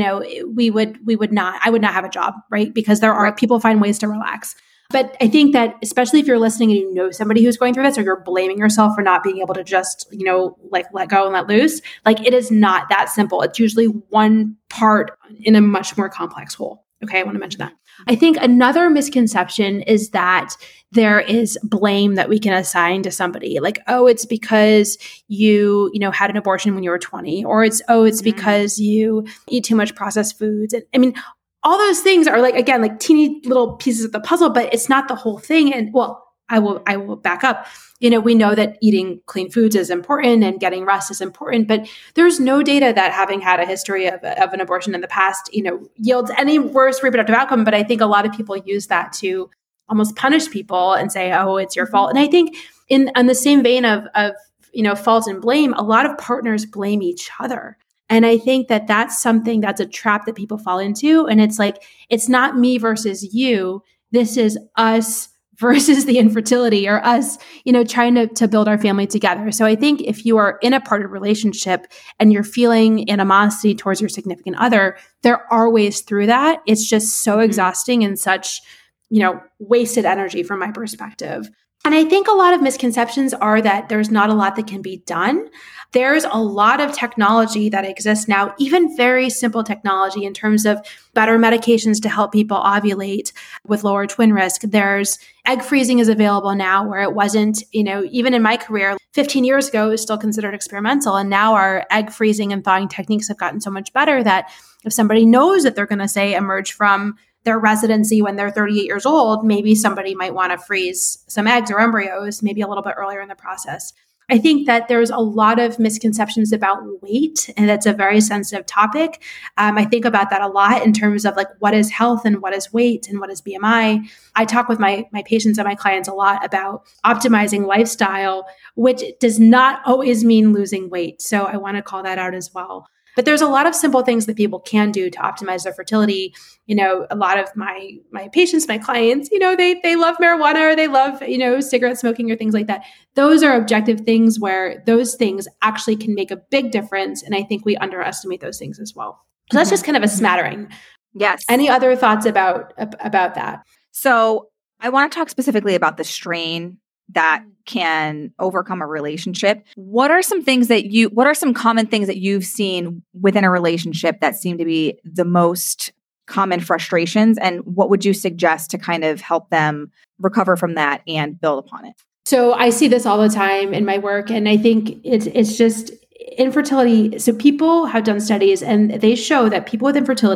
Speaker 4: I would not have a job, right? Because people find ways to relax. But I think that especially if you're listening and you know somebody who's going through this, or you're blaming yourself for not being able to just, let go and let loose, it is not that simple. It's usually one part in a much more complex whole. Okay, I want to mention that. I think another misconception is that there is blame that we can assign to somebody. Like, it's because you had an abortion when you were 20, or it's because you eat too much processed foods. And I mean, all those things are again, teeny little pieces of the puzzle, but it's not the whole thing. And I will back up. We know that eating clean foods is important and getting rest is important, but there's no data that having had a history of an abortion in the past, yields any worse reproductive outcome. But I think a lot of people use that to almost punish people and say, oh, it's your fault. And I think on the same vein of fault and blame, a lot of partners blame each other. And I think that that's something that's a trap that people fall into. And it's it's not me versus you. This is us versus the infertility, or us, trying to build our family together. So I think if you are in a partnered relationship and you're feeling animosity towards your significant other, there are ways through that. It's just so exhausting and such, wasted energy from my perspective. And I think a lot of misconceptions are that there's not a lot that can be done. There's a lot of technology that exists now, even very simple technology in terms of better medications to help people ovulate with lower twin risk. There's egg freezing is available now, where it wasn't, even in my career, 15 years ago, it was still considered experimental. And now our egg freezing and thawing techniques have gotten so much better that if somebody knows that they're going to, say, emerge from their residency when they're 38 years old, maybe somebody might want to freeze some eggs or embryos, maybe a little bit earlier in the process. I think that there's a lot of misconceptions about weight, and that's a very sensitive topic. I think about that a lot in terms of what is health and what is weight and what is BMI. I talk with my patients and my clients a lot about optimizing lifestyle, which does not always mean losing weight. So I want to call that out as well. But there's a lot of simple things that people can do to optimize their fertility. A lot of my patients, my clients, they love marijuana, or they love, cigarette smoking or things like that. Those are objective things where those things actually can make a big difference. And I think we underestimate those things as well. So that's just kind of a smattering.
Speaker 3: Yes.
Speaker 4: Any other thoughts about that?
Speaker 3: So I want to talk specifically about the strain that can overcome a relationship. What are some common things that you've seen within a relationship that seem to be the most common frustrations? And what would you suggest to kind of help them recover from that and build upon it?
Speaker 4: So I see this all the time in my work. And I think it's just infertility. So people have done studies and they show that people with infertility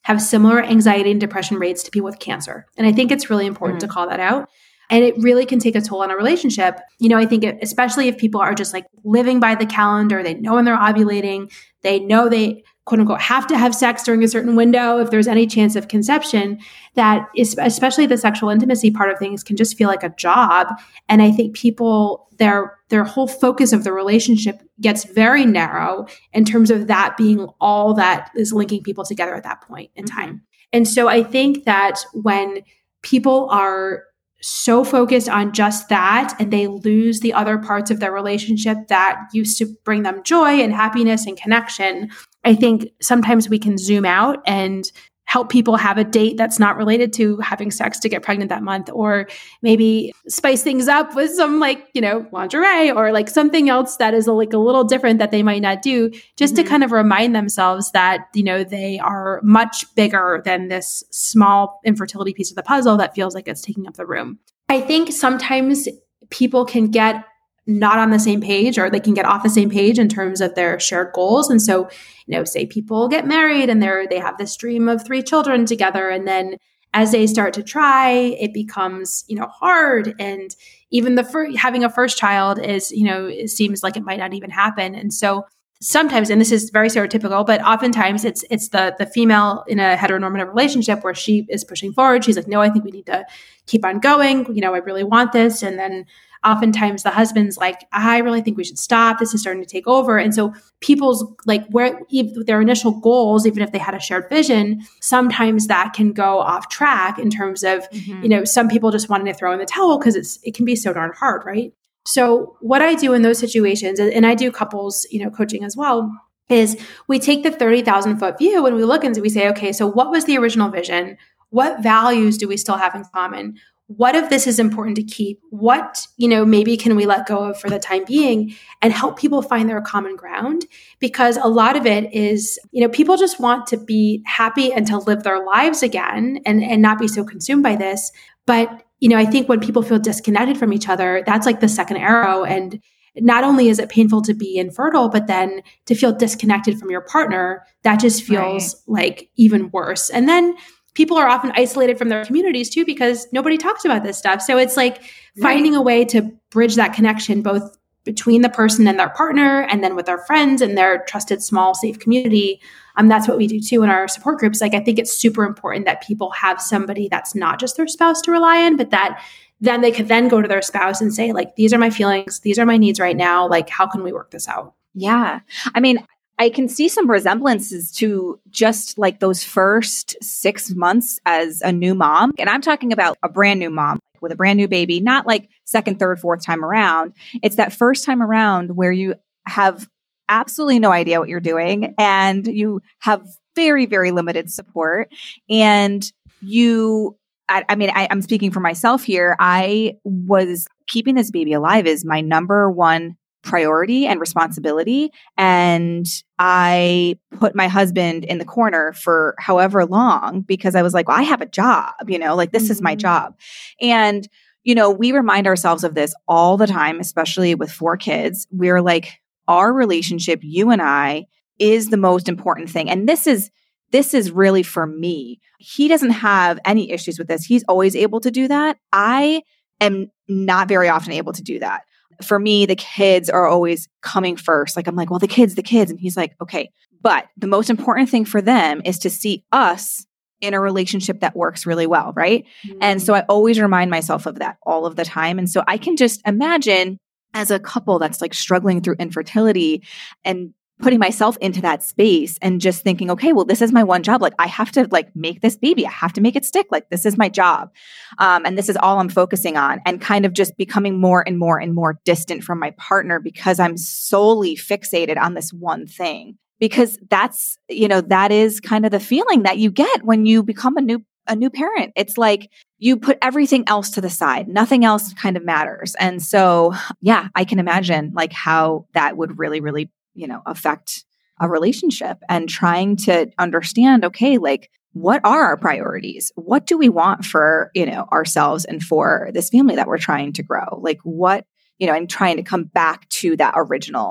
Speaker 4: have similar anxiety and depression rates to people with cancer. And I think it's really important to call that out. And it really can take a toll on a relationship. I think especially if people are just like living by the calendar, they know when they're ovulating, they know they quote unquote have to have sex during a certain window if there's any chance of conception, that is, especially the sexual intimacy part of things, can just feel like a job. And I think people, their whole focus of the relationship gets very narrow in terms of that being all that is linking people together at that point in time. And so I think that when people are so focused on just that and they lose the other parts of their relationship that used to bring them joy and happiness and connection, I think sometimes we can zoom out and help people have a date that's not related to having sex to get pregnant that month, or maybe spice things up with some lingerie or like something else that is like a little different that they might not do, just to kind of remind themselves that, they are much bigger than this small infertility piece of the puzzle that feels like it's taking up the room. I think sometimes people can get not on the same page, or they can get off the same page in terms of their shared goals. And so, say people get married and they have this dream of 3 children together. And then as they start to try, it becomes, hard. And even having a first child is, it seems like it might not even happen. And so sometimes, and this is very stereotypical, but oftentimes it's the female in a heteronormative relationship where she is pushing forward. She's like, no, I think we need to keep on going. I really want this. And then oftentimes the husband's like, I really think we should stop. This is starting to take over. And so people's their initial goals, even if they had a shared vision, sometimes that can go off track in terms of, some people just wanting to throw in the towel because it can be so darn hard, right? So what I do in those situations, and I do couples, coaching as well, is we take the 30,000 foot view and we look and we say, okay, so what was the original vision? What values do we still have in common? What if this is important to keep? What, maybe can we let go of for the time being, and help people find their common ground? Because a lot of it is, people just want to be happy and to live their lives again and not be so consumed by this. But, I think when people feel disconnected from each other, that's like the second arrow. And not only is it painful to be infertile, but then to feel disconnected from your partner, that just feels like even worse. And then people are often isolated from their communities too, because nobody talks about this stuff. So it's like finding a way to bridge that connection, both between the person and their partner, and then with their friends and their trusted, small, safe community. That's what we do too in our support groups. Like, I think it's super important that people have somebody that's not just their spouse to rely on, but that then they could then go to their spouse and say, like, these are my feelings, these are my needs right now. Like, how can we work this out?
Speaker 3: Yeah. I mean, I can see some resemblances to just like those first 6 months as a new mom. And I'm talking about a brand new mom with a brand new baby, not like second, third, fourth time around. It's that first time around where you have absolutely no idea what you're doing and you have very, very limited support. And I'm speaking for myself here. I was keeping this baby alive is my number one priority and responsibility. And I put my husband in the corner for however long because I was like, well, I have a job, this is my job. And, we remind ourselves of this all the time, especially with 4 kids. We're like, our relationship, you and I, is the most important thing. And this is really for me. He doesn't have any issues with this. He's always able to do that. I am not very often able to do that. For me, the kids are always coming first. Like, I'm like, well, the kids. And he's like, okay. But the most important thing for them is to see us in a relationship that works really well, right? Mm-hmm. And so I always remind myself of that all of the time. And so I can just imagine as a couple that's like struggling through infertility and putting myself into that space and just thinking, okay, well, this is my one job. Like, I have to make this baby. I have to make it stick. Like, this is my job. And this is all I'm focusing on, and kind of just becoming more and more and more distant from my partner because I'm solely fixated on this one thing. Because that's, that is kind of the feeling that you get when you become a new parent. It's like you put everything else to the side. Nothing else kind of matters. And so, yeah, I can imagine like how that would really, really affect a relationship, and trying to understand, okay, like, what are our priorities? What do we want for, ourselves and for this family that we're trying to grow? Like, what, and trying to come back to that original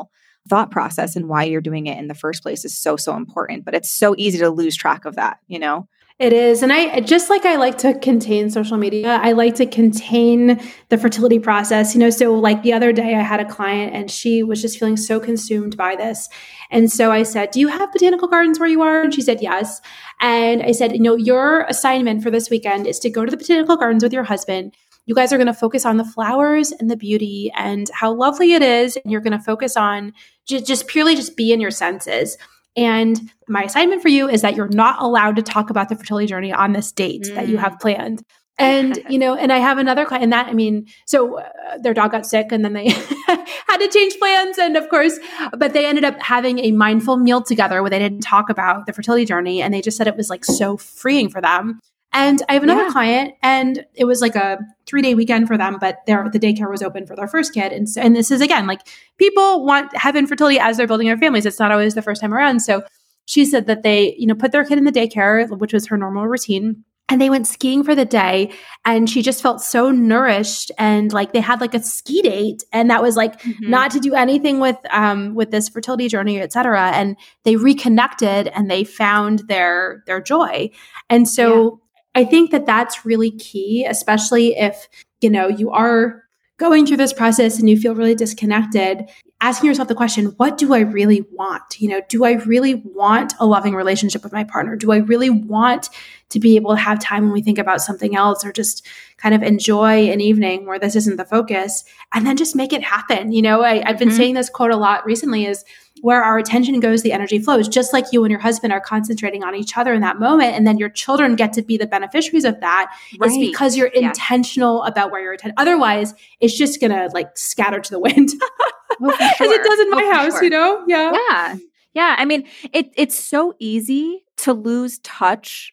Speaker 3: thought process and why you're doing it in the first place is so, so important. But it's so easy to lose track of that, you know?
Speaker 4: It is. And I just like I like to contain social media, I like to contain the fertility process. So like the other day I had a client and she was just feeling so consumed by this. And so I said, do you have botanical gardens where you are? And she said, yes. And I said, your assignment for this weekend is to go to the botanical gardens with your husband. You guys are going to focus on the flowers and the beauty and how lovely it is. And you're going to focus on just purely just be in your senses. And my assignment for you is that you're not allowed to talk about the fertility journey on this date that you have planned. And, and I have another client so their dog got sick and then they had to change plans. And of course, but they ended up having a mindful meal together where they didn't talk about the fertility journey. And they just said it was like so freeing for them. And I have another client and it was like a 3-day weekend for them, but the daycare was open for their first kid. And this is again, like people have infertility as they're building their families. It's not always the first time around. So she said that they, put their kid in the daycare, which was her normal routine. And they went skiing for the day and she just felt so nourished and like they had like a ski date and that was like not to do anything with this fertility journey, et cetera. And they reconnected and they found their joy. And so I think that that's really key, especially if, you are going through this process and you feel really disconnected, asking yourself the question, what do I really want? Do I really want a loving relationship with my partner? Do I really want to be able to have time when we think about something else or just kind of enjoy an evening where this isn't the focus and then just make it happen? I've been saying this quote a lot recently is where our attention goes, the energy flows, just like you and your husband are concentrating on each other in that moment. And then your children get to be the beneficiaries of that. Right. It's because you're intentional about where you're attention. Otherwise, it's just going to like scatter to the wind as it does in my house, Yeah.
Speaker 3: Yeah. I mean, it's so easy to lose touch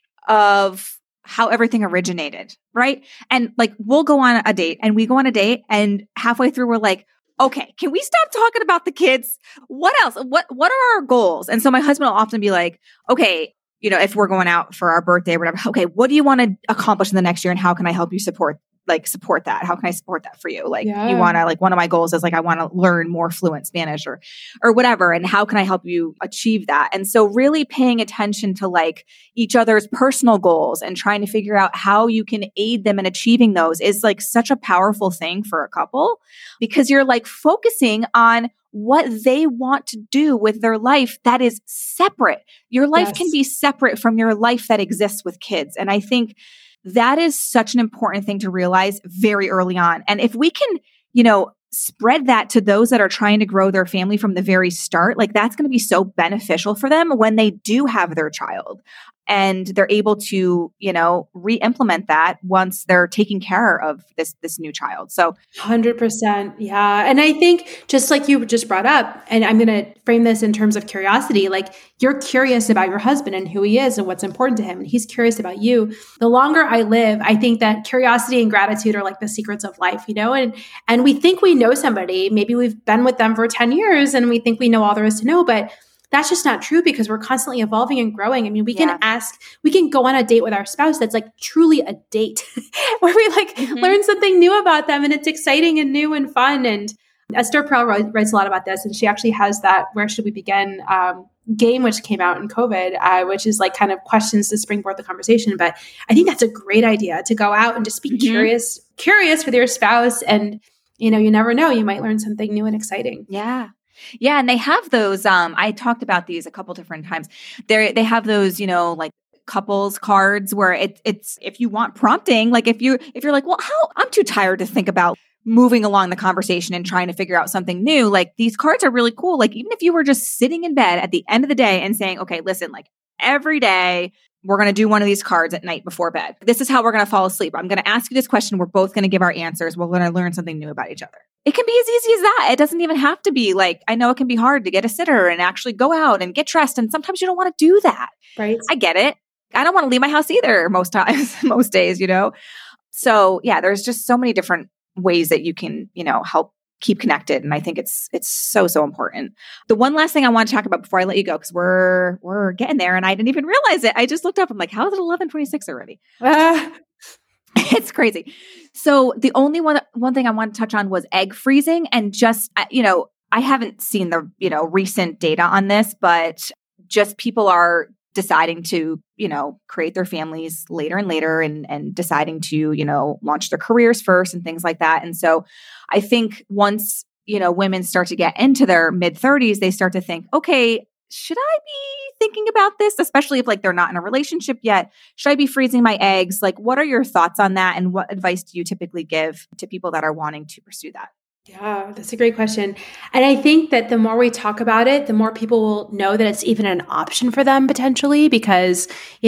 Speaker 3: of how everything originated, right? And like, we'll go on a date and we go on a date and halfway through we're like, okay, can we stop talking about the kids? What else? What are our goals? And so my husband will often be like, okay, if we're going out for our birthday or whatever, okay, what do you want to accomplish in the next year? And how can I help you support that? How can I support that for you? You want to, one of my goals is I want to learn more fluent Spanish or whatever. And how can I help you achieve that? And so really paying attention to each other's personal goals and trying to figure out how you can aid them in achieving those is such a powerful thing for a couple because you're focusing on what they want to do with their life that is separate. Your life can be separate from your life that exists with kids. And I think that is such an important thing to realize very early on. And if we can, spread that to those that are trying to grow their family from the very start, that's going to be so beneficial for them when they do have their child. And they're able to, re-implement that once they're taking care of this new child. So
Speaker 4: 100%. Yeah. And I think just like you just brought up, and I'm going to frame this in terms of curiosity, you're curious about your husband and who he is and what's important to him. And he's curious about you. The longer I live, I think that curiosity and gratitude are the secrets of life, and we think we know somebody, maybe we've been with them for 10 years and we think we know all there is to know, but that's just not true because we're constantly evolving and growing. I mean, we can go on a date with our spouse that's truly a date where we learn something new about them and it's exciting and new and fun. And Esther Perel writes a lot about this and she actually has that Where Should We Begin game, which came out in COVID, which is kind of questions to springboard the conversation. But I think that's a great idea to go out and just be curious with your spouse. And, you never know, you might learn something new and exciting.
Speaker 3: Yeah. Yeah. And they have those, I talked about these a couple different times. They have those, couples cards where it's, if you want prompting, if you're well, I'm too tired to think about moving along the conversation and trying to figure out something new. These cards are really cool. Even if you were just sitting in bed at the end of the day and saying, okay, listen, every day we're going to do one of these cards at night before bed. This is how we're going to fall asleep. I'm going to ask you this question. We're both going to give our answers. We're going to learn something new about each other. It can be as easy as that. It doesn't even have to be I know it can be hard to get a sitter and actually go out and get dressed. And sometimes you don't want to do that.
Speaker 4: Right.
Speaker 3: I get it. I don't want to leave my house either most times, most days, So yeah, there's just so many different ways that you can, help keep connected. And I think it's so, so important. The one last thing I want to talk about before I let you go, because we're getting there and I didn't even realize it. I just looked up. I'm like, how is it 11:26 already? It's crazy. So the only one thing I want to touch on was egg freezing and just, I haven't seen the, recent data on this, but just people are deciding to, create their families later and later and deciding to, launch their careers first and things like that. And so I think once, women start to get into their mid-30s, they start to think, okay, should I be thinking about this? Especially if they're not in a relationship yet. Should I be freezing my eggs? What are your thoughts on that? And what advice do you typically give to people that are wanting to pursue that?
Speaker 4: Yeah, that's a great question. And I think that the more we talk about it, the more people will know that it's even an option for them potentially, because,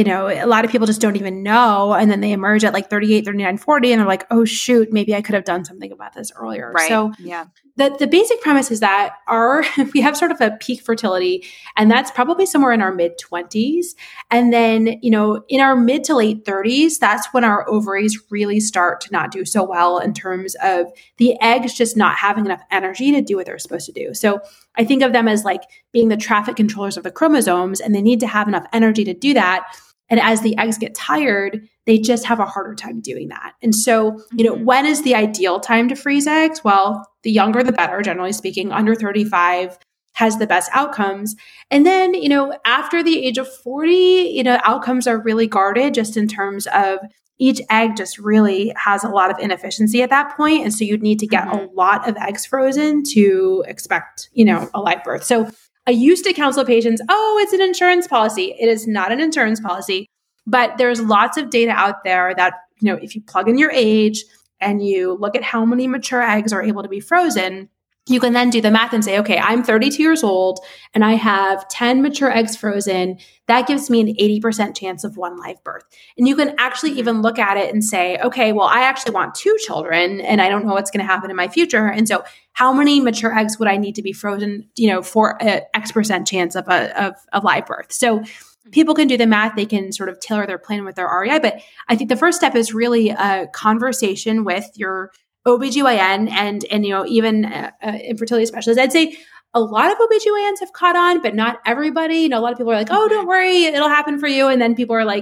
Speaker 4: a lot of people just don't even know. And then they emerge at 38, 39, 40, and they're like, oh, shoot, maybe I could have done something about this earlier.
Speaker 3: Right.
Speaker 4: So
Speaker 3: yeah.
Speaker 4: The basic premise is that we have sort of a peak fertility, and that's probably somewhere in our mid 20s. And then, in our mid to late 30s, that's when our ovaries really start to not do so well in terms of the eggs just not having enough energy to do what they're supposed to do. So I think of them as being the traffic controllers of the chromosomes, and they need to have enough energy to do that. And as the eggs get tired, they just have a harder time doing that. And so, when is the ideal time to freeze eggs? Well, the younger, the better, generally speaking. Under 35 has the best outcomes. And then, after the age of 40, outcomes are really guarded just in terms of each egg just really has a lot of inefficiency at that point. And so you'd need to get a lot of eggs frozen to expect, a live birth. So I used to counsel patients, oh, it's an insurance policy. It is not an insurance policy, but there's lots of data out there that, if you plug in your age and you look at how many mature eggs are able to be frozen, you can then do the math and say, okay, I'm 32 years old and I have 10 mature eggs frozen. That gives me an 80% chance of one live birth. And you can actually even look at it and say, okay, well, I actually want 2 children and I don't know what's going to happen in my future. And so how many mature eggs would I need to be frozen, for an X% chance of a live birth? So people can do the math. They can sort of tailor their plan with their REI. But I think the first step is really a conversation with your OBGYN and even infertility specialists. I'd say a lot of OBGYNs have caught on, but not everybody. A lot of people are like, oh, don't worry, it'll happen for you. And then people are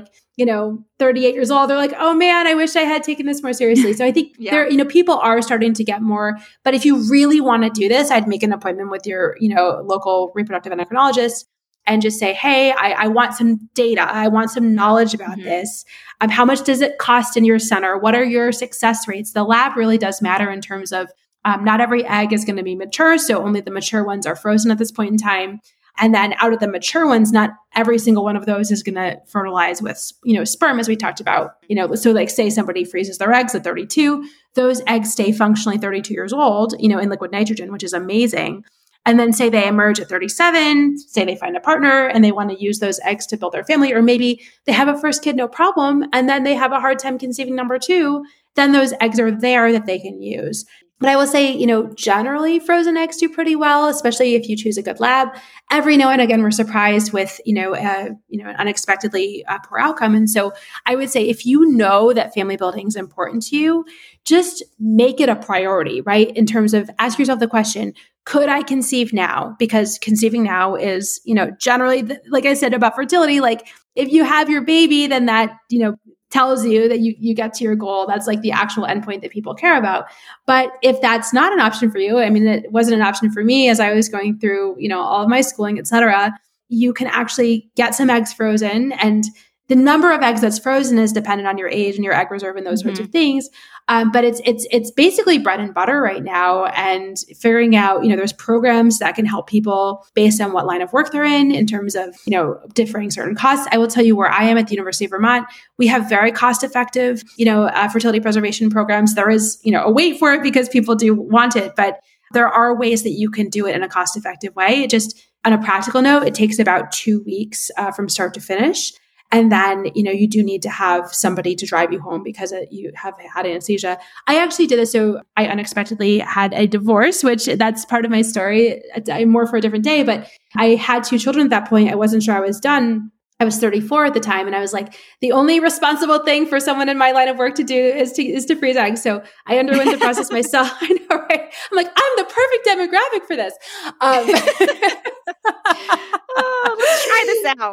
Speaker 4: 38 years old. They're like, oh man, I wish I had taken this more seriously. So I think people are starting to get more, but if you really want to do this, I'd make an appointment with your, local reproductive endocrinologist and just say, hey, I want some data. I want some knowledge about this. How much does it cost in your center? What are your success rates? The lab really does matter in terms of not every egg is going to be mature. So only the mature ones are frozen at this point in time. And then out of the mature ones, not every single one of those is going to fertilize with, sperm, as we talked about. So say somebody freezes their eggs at 32, those eggs stay functionally 32 years old, in liquid nitrogen, which is amazing. And then say they emerge at 37, say they find a partner and they want to use those eggs to build their family, or maybe they have a first kid, no problem. And then they have a hard time conceiving number 2, then those eggs are there that they can use. But I will say, generally frozen eggs do pretty well, especially if you choose a good lab. Every now and again, we're surprised with, an unexpectedly poor outcome. And so I would say if you know that family building is important to you, just make it a priority, right? In terms of ask yourself the question, could I conceive now? Because conceiving now is, generally, like I said about fertility, if you have your baby, then that, tells you that you get to your goal. That's the actual endpoint that people care about. But if that's not an option for you, it wasn't an option for me as I was going through, all of my schooling, et cetera, you can actually get some eggs frozen. And the number of eggs that's frozen is dependent on your age and your egg reserve and those sorts of things. But it's basically bread and butter right now. And figuring out, there's programs that can help people based on what line of work they're in terms of, differing certain costs. I will tell you where I am at the University of Vermont, we have very cost-effective, fertility preservation programs. There is, a wait for it because people do want it, but there are ways that you can do it in a cost-effective way. It just, on a practical note, it takes about 2 weeks from start to finish. And then, you do need to have somebody to drive you home because you have had anesthesia. I actually did this. So I unexpectedly had a divorce, which that's part of my story. More for a different day, but I had 2 children at that point. I wasn't sure I was done. I was 34 at the time. And I was like, the only responsible thing for someone in my line of work to do is to freeze eggs. So I underwent the process myself. I know, right? I'm like, I'm the perfect demographic for this.
Speaker 3: Let's try this out.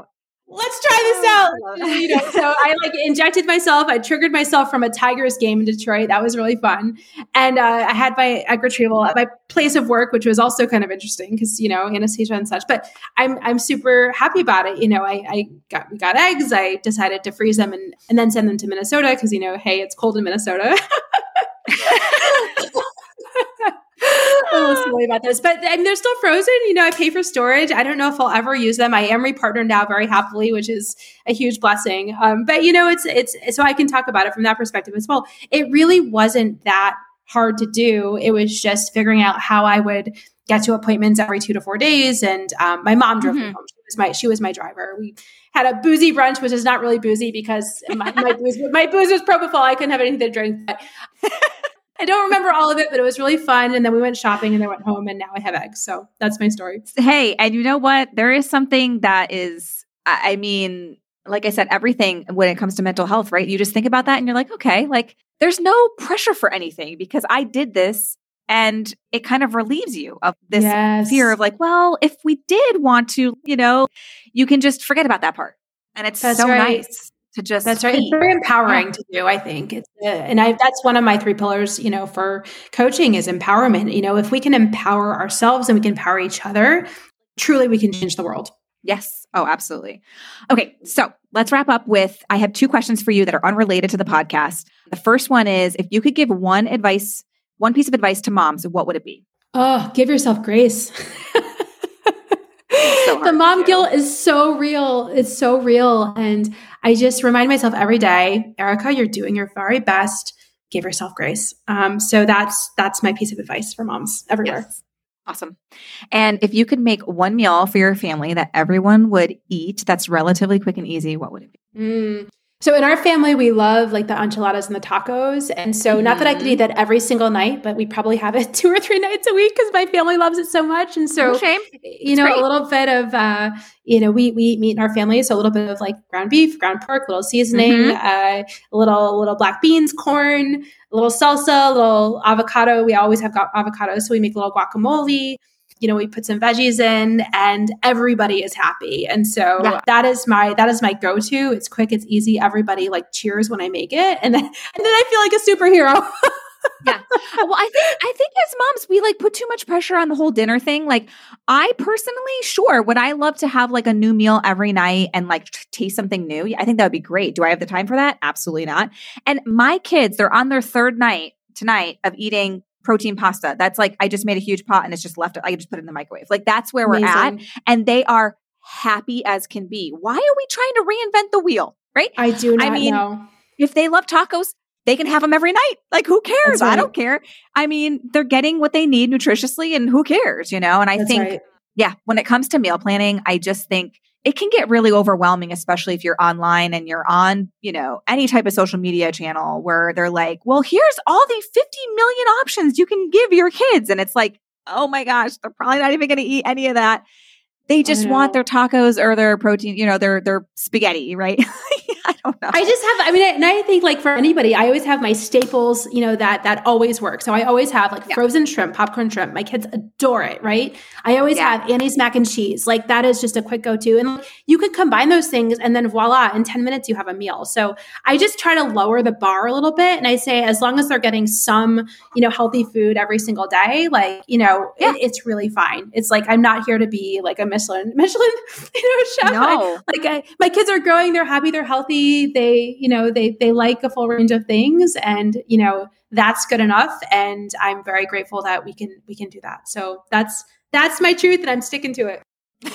Speaker 4: let's try this out. So I like injected myself. I triggered myself from a Tigers game in Detroit. That was really fun. And I had my egg retrieval at my place of work, which was also kind of interesting because, anesthesia and such. But I'm super happy about it. We got eggs. I decided to freeze them and then send them to Minnesota because, hey, it's cold in Minnesota. A little silly about this, but they're still frozen. I pay for storage. I don't know if I'll ever use them. I am repartnered now very happily, which is a huge blessing. But it's so I can talk about it from that perspective as well. It really wasn't that hard to do. It was just figuring out how I would get to appointments every 2 to 4 days. And my mom drove me home. She was my driver. We had a boozy brunch, which is not really boozy because my booze was propofol. I couldn't have anything to drink. But I don't remember all of it, but it was really fun. And then we went shopping and then went home and now I have eggs. So that's my story.
Speaker 3: Hey, and you know what? There is something that is, like I said, everything when it comes to mental health, right? You just think about that and you're like, okay, like there's no pressure for anything because I did this and it kind of relieves you of this fear of like, well, if we did want to, you can just forget about that part. And it's nice.
Speaker 4: That's right. It's very empowering to do, I think. That's one of my 3 pillars, for coaching is empowerment. If we can empower ourselves and we can empower each other, truly we can change the world.
Speaker 3: Yes. Oh, absolutely. Okay. So let's wrap up with, I have 2 questions for you that are unrelated to the podcast. The first one is, if you could give one piece of advice to moms, what would it be?
Speaker 4: Oh, give yourself grace. The mom guilt is so real. It's so real. And I just remind myself every day, Erica, you're doing your very best. Give yourself grace. So that's my piece of advice for moms everywhere.
Speaker 3: Yes. Awesome. And if you could make one meal for your family that everyone would eat, that's relatively quick and easy, what would it be?
Speaker 4: So in our family, we love like the enchiladas and the tacos. And so not that I could eat that every single night, but we probably have it 2 or 3 nights a week because my family loves it so much. And so, a little bit of, we eat meat in our family. So a little bit of like ground beef, ground pork, a little seasoning, a little black beans, corn, a little salsa, a little avocado. We always have avocado. So we make a little guacamole. We put some veggies in and everybody is happy. And so that is my go-to. It's quick. It's easy. Everybody like cheers when I make it. And then I feel like a superhero.
Speaker 3: Yeah. Well, I think as moms, we like put too much pressure on the whole dinner thing. Like I personally, would I love to have like a new meal every night and like taste something new? I think that would be great. Do I have the time for that? Absolutely not. And my kids, they're on their 3rd night tonight of eating protein pasta. That's like, I just made a huge pot and it's just left. I just put it in the microwave. Like that's where we're at. And they are happy as can be. Why are we trying to reinvent the wheel? Right?
Speaker 4: I do not know.
Speaker 3: If they love tacos, they can have them every night. Like who cares? Right. I don't care. They're getting what they need nutritiously and who cares, And I think, when it comes to meal planning, I just think it can get really overwhelming, especially if you're online and you're on, any type of social media channel where they're like, well, here's all the 50 million options you can give your kids. And it's like, oh my gosh, they're probably not even going to eat any of that. They just want their tacos or their protein, their spaghetti, right? I don't know.
Speaker 4: I think like for anybody, I always have my staples, that always work. So I always have like frozen shrimp, popcorn shrimp. My kids adore it, right? I always have Annie's mac and cheese. Like that is just a quick go-to. And you can combine those things and then voila, in 10 minutes you have a meal. So I just try to lower the bar a little bit. And I say, as long as they're getting some, healthy food every single day, like, it's really fine. It's like, I'm not here to be like a Michelin, chef.
Speaker 3: No.
Speaker 4: My kids are growing. They're happy. They're healthy. They like a full range of things and, that's good enough. And I'm very grateful that we can do that. So that's my truth and I'm sticking to it.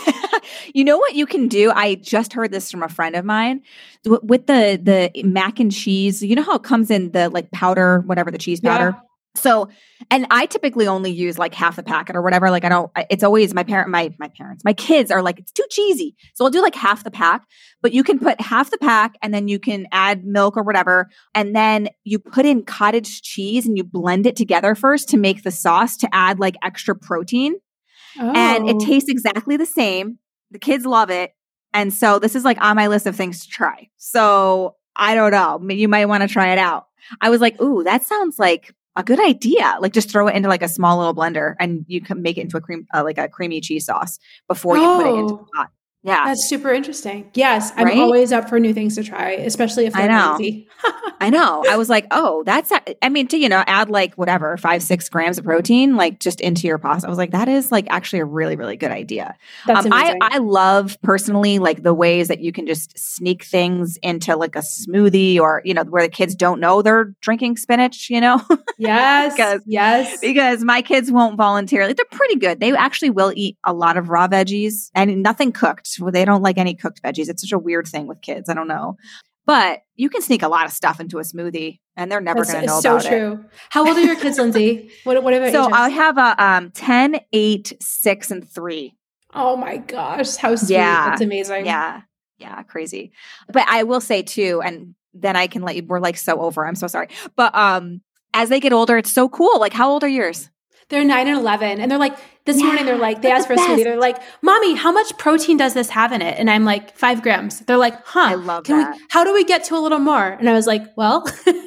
Speaker 3: You know what you can do? I just heard this from a friend of mine with the mac and cheese. You know how it comes in the like powder, whatever, the cheese powder? Yeah. So, and I typically only use like half the packet or whatever. Like it's always my kids are like, it's too cheesy. So I'll do like half the pack, but you can put half the pack and then you can add milk or whatever. And then you put in cottage cheese and you blend it together first to make the sauce to add like extra protein. Oh. And it tastes exactly the same. The kids love it. And so this is like on my list of things to try. So I don't know. You might want to try it out. I was like, ooh, that sounds like a good idea. Like just throw it into like a small little blender and you can make it into a creamy cheese sauce before you put it into the pot. Yeah.
Speaker 4: That's super interesting. Yes. I'm
Speaker 3: Right?
Speaker 4: always up for new things to try, especially if they're lazy.
Speaker 3: I know. I was like, oh, I mean, to, add like whatever, 5-6 grams of protein, like just into your pasta. I was like, that is like actually a really, really good idea.
Speaker 4: That's amazing.
Speaker 3: I love personally, like the ways that you can just sneak things into like a smoothie or, where the kids don't know they're drinking spinach,
Speaker 4: Yes.
Speaker 3: Because my kids won't voluntarily. They're pretty good. They actually will eat a lot of raw veggies and nothing cooked. They don't like any cooked veggies. It's such a weird thing with kids. I don't know. But you can sneak a lot of stuff into a smoothie and they're never going to know about it.
Speaker 4: So true. How old are your kids, Lindsay? What are their
Speaker 3: So
Speaker 4: ages?
Speaker 3: I have a 10, 8, 6, and 3.
Speaker 4: Oh my gosh. How sweet.
Speaker 3: Yeah.
Speaker 4: That's amazing.
Speaker 3: Yeah. Crazy. But I will say too, and then I can let you, we're like so over. I'm so sorry. But as they get older, it's so cool. Like how old are yours?
Speaker 4: They're 9 and 11. And they're like, this morning, they're like, they asked for a smoothie. They're like, Mommy, how much protein does this have in it? And I'm like, 5 grams. They're like, I
Speaker 3: love that.
Speaker 4: How do we get to a little more? And I was like, well,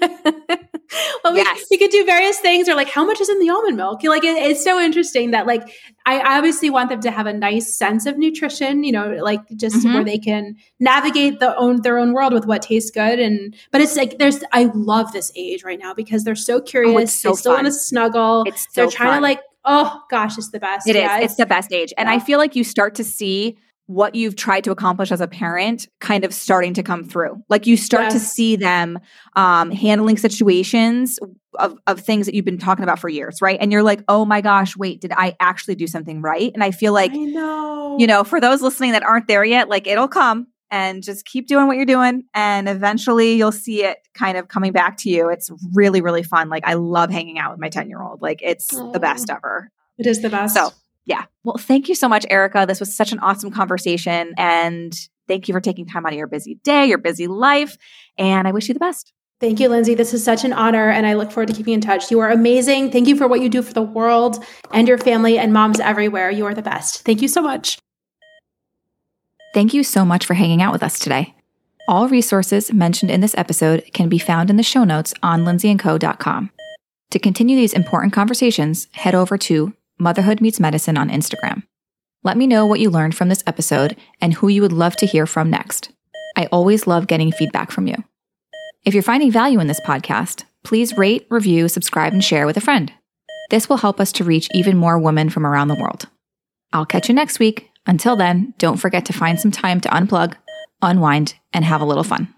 Speaker 3: yes.
Speaker 4: we could do various things. Or like, how much is in the almond milk? It's so interesting that like, I obviously want them to have a nice sense of nutrition, like just where they can navigate their own world with what tastes good. But it's like, I love this age right now because they're so curious. They still want to snuggle. They're trying to like, oh gosh, it's the best.
Speaker 3: It is. It's the best age. And I feel like you start to see what you've tried to accomplish as a parent kind of starting to come through. Like you start to see them handling situations of things that you've been talking about for years, right? And you're like, oh my gosh, wait, did I actually do something right? And I feel like, for those listening that aren't there yet, like it'll come and just keep doing what you're doing. And eventually you'll see it kind of coming back to you. It's really, really fun. Like I love hanging out with my 10-year-old. Like it's the best ever.
Speaker 4: It is the best.
Speaker 3: So yeah. Well, thank you so much, Erica. This was such an awesome conversation. And thank you for taking time out of your busy day, your busy life. And I wish you the best.
Speaker 4: Thank you, Lindsay. This is such an honor. And I look forward to keeping in touch. You are amazing. Thank you for what you do for the world and your family and moms everywhere. You are the best. Thank you so much.
Speaker 3: Thank you so much for hanging out with us today. All resources mentioned in this episode can be found in the show notes on lindsayandco.com. To continue these important conversations, head over to Motherhood Meets Medicine on Instagram. Let me know what you learned from this episode and who you would love to hear from next. I always love getting feedback from you. If you're finding value in this podcast, please rate, review, subscribe, and share with a friend. This will help us to reach even more women from around the world. I'll catch you next week. Until then, don't forget to find some time to unplug, unwind, and have a little fun.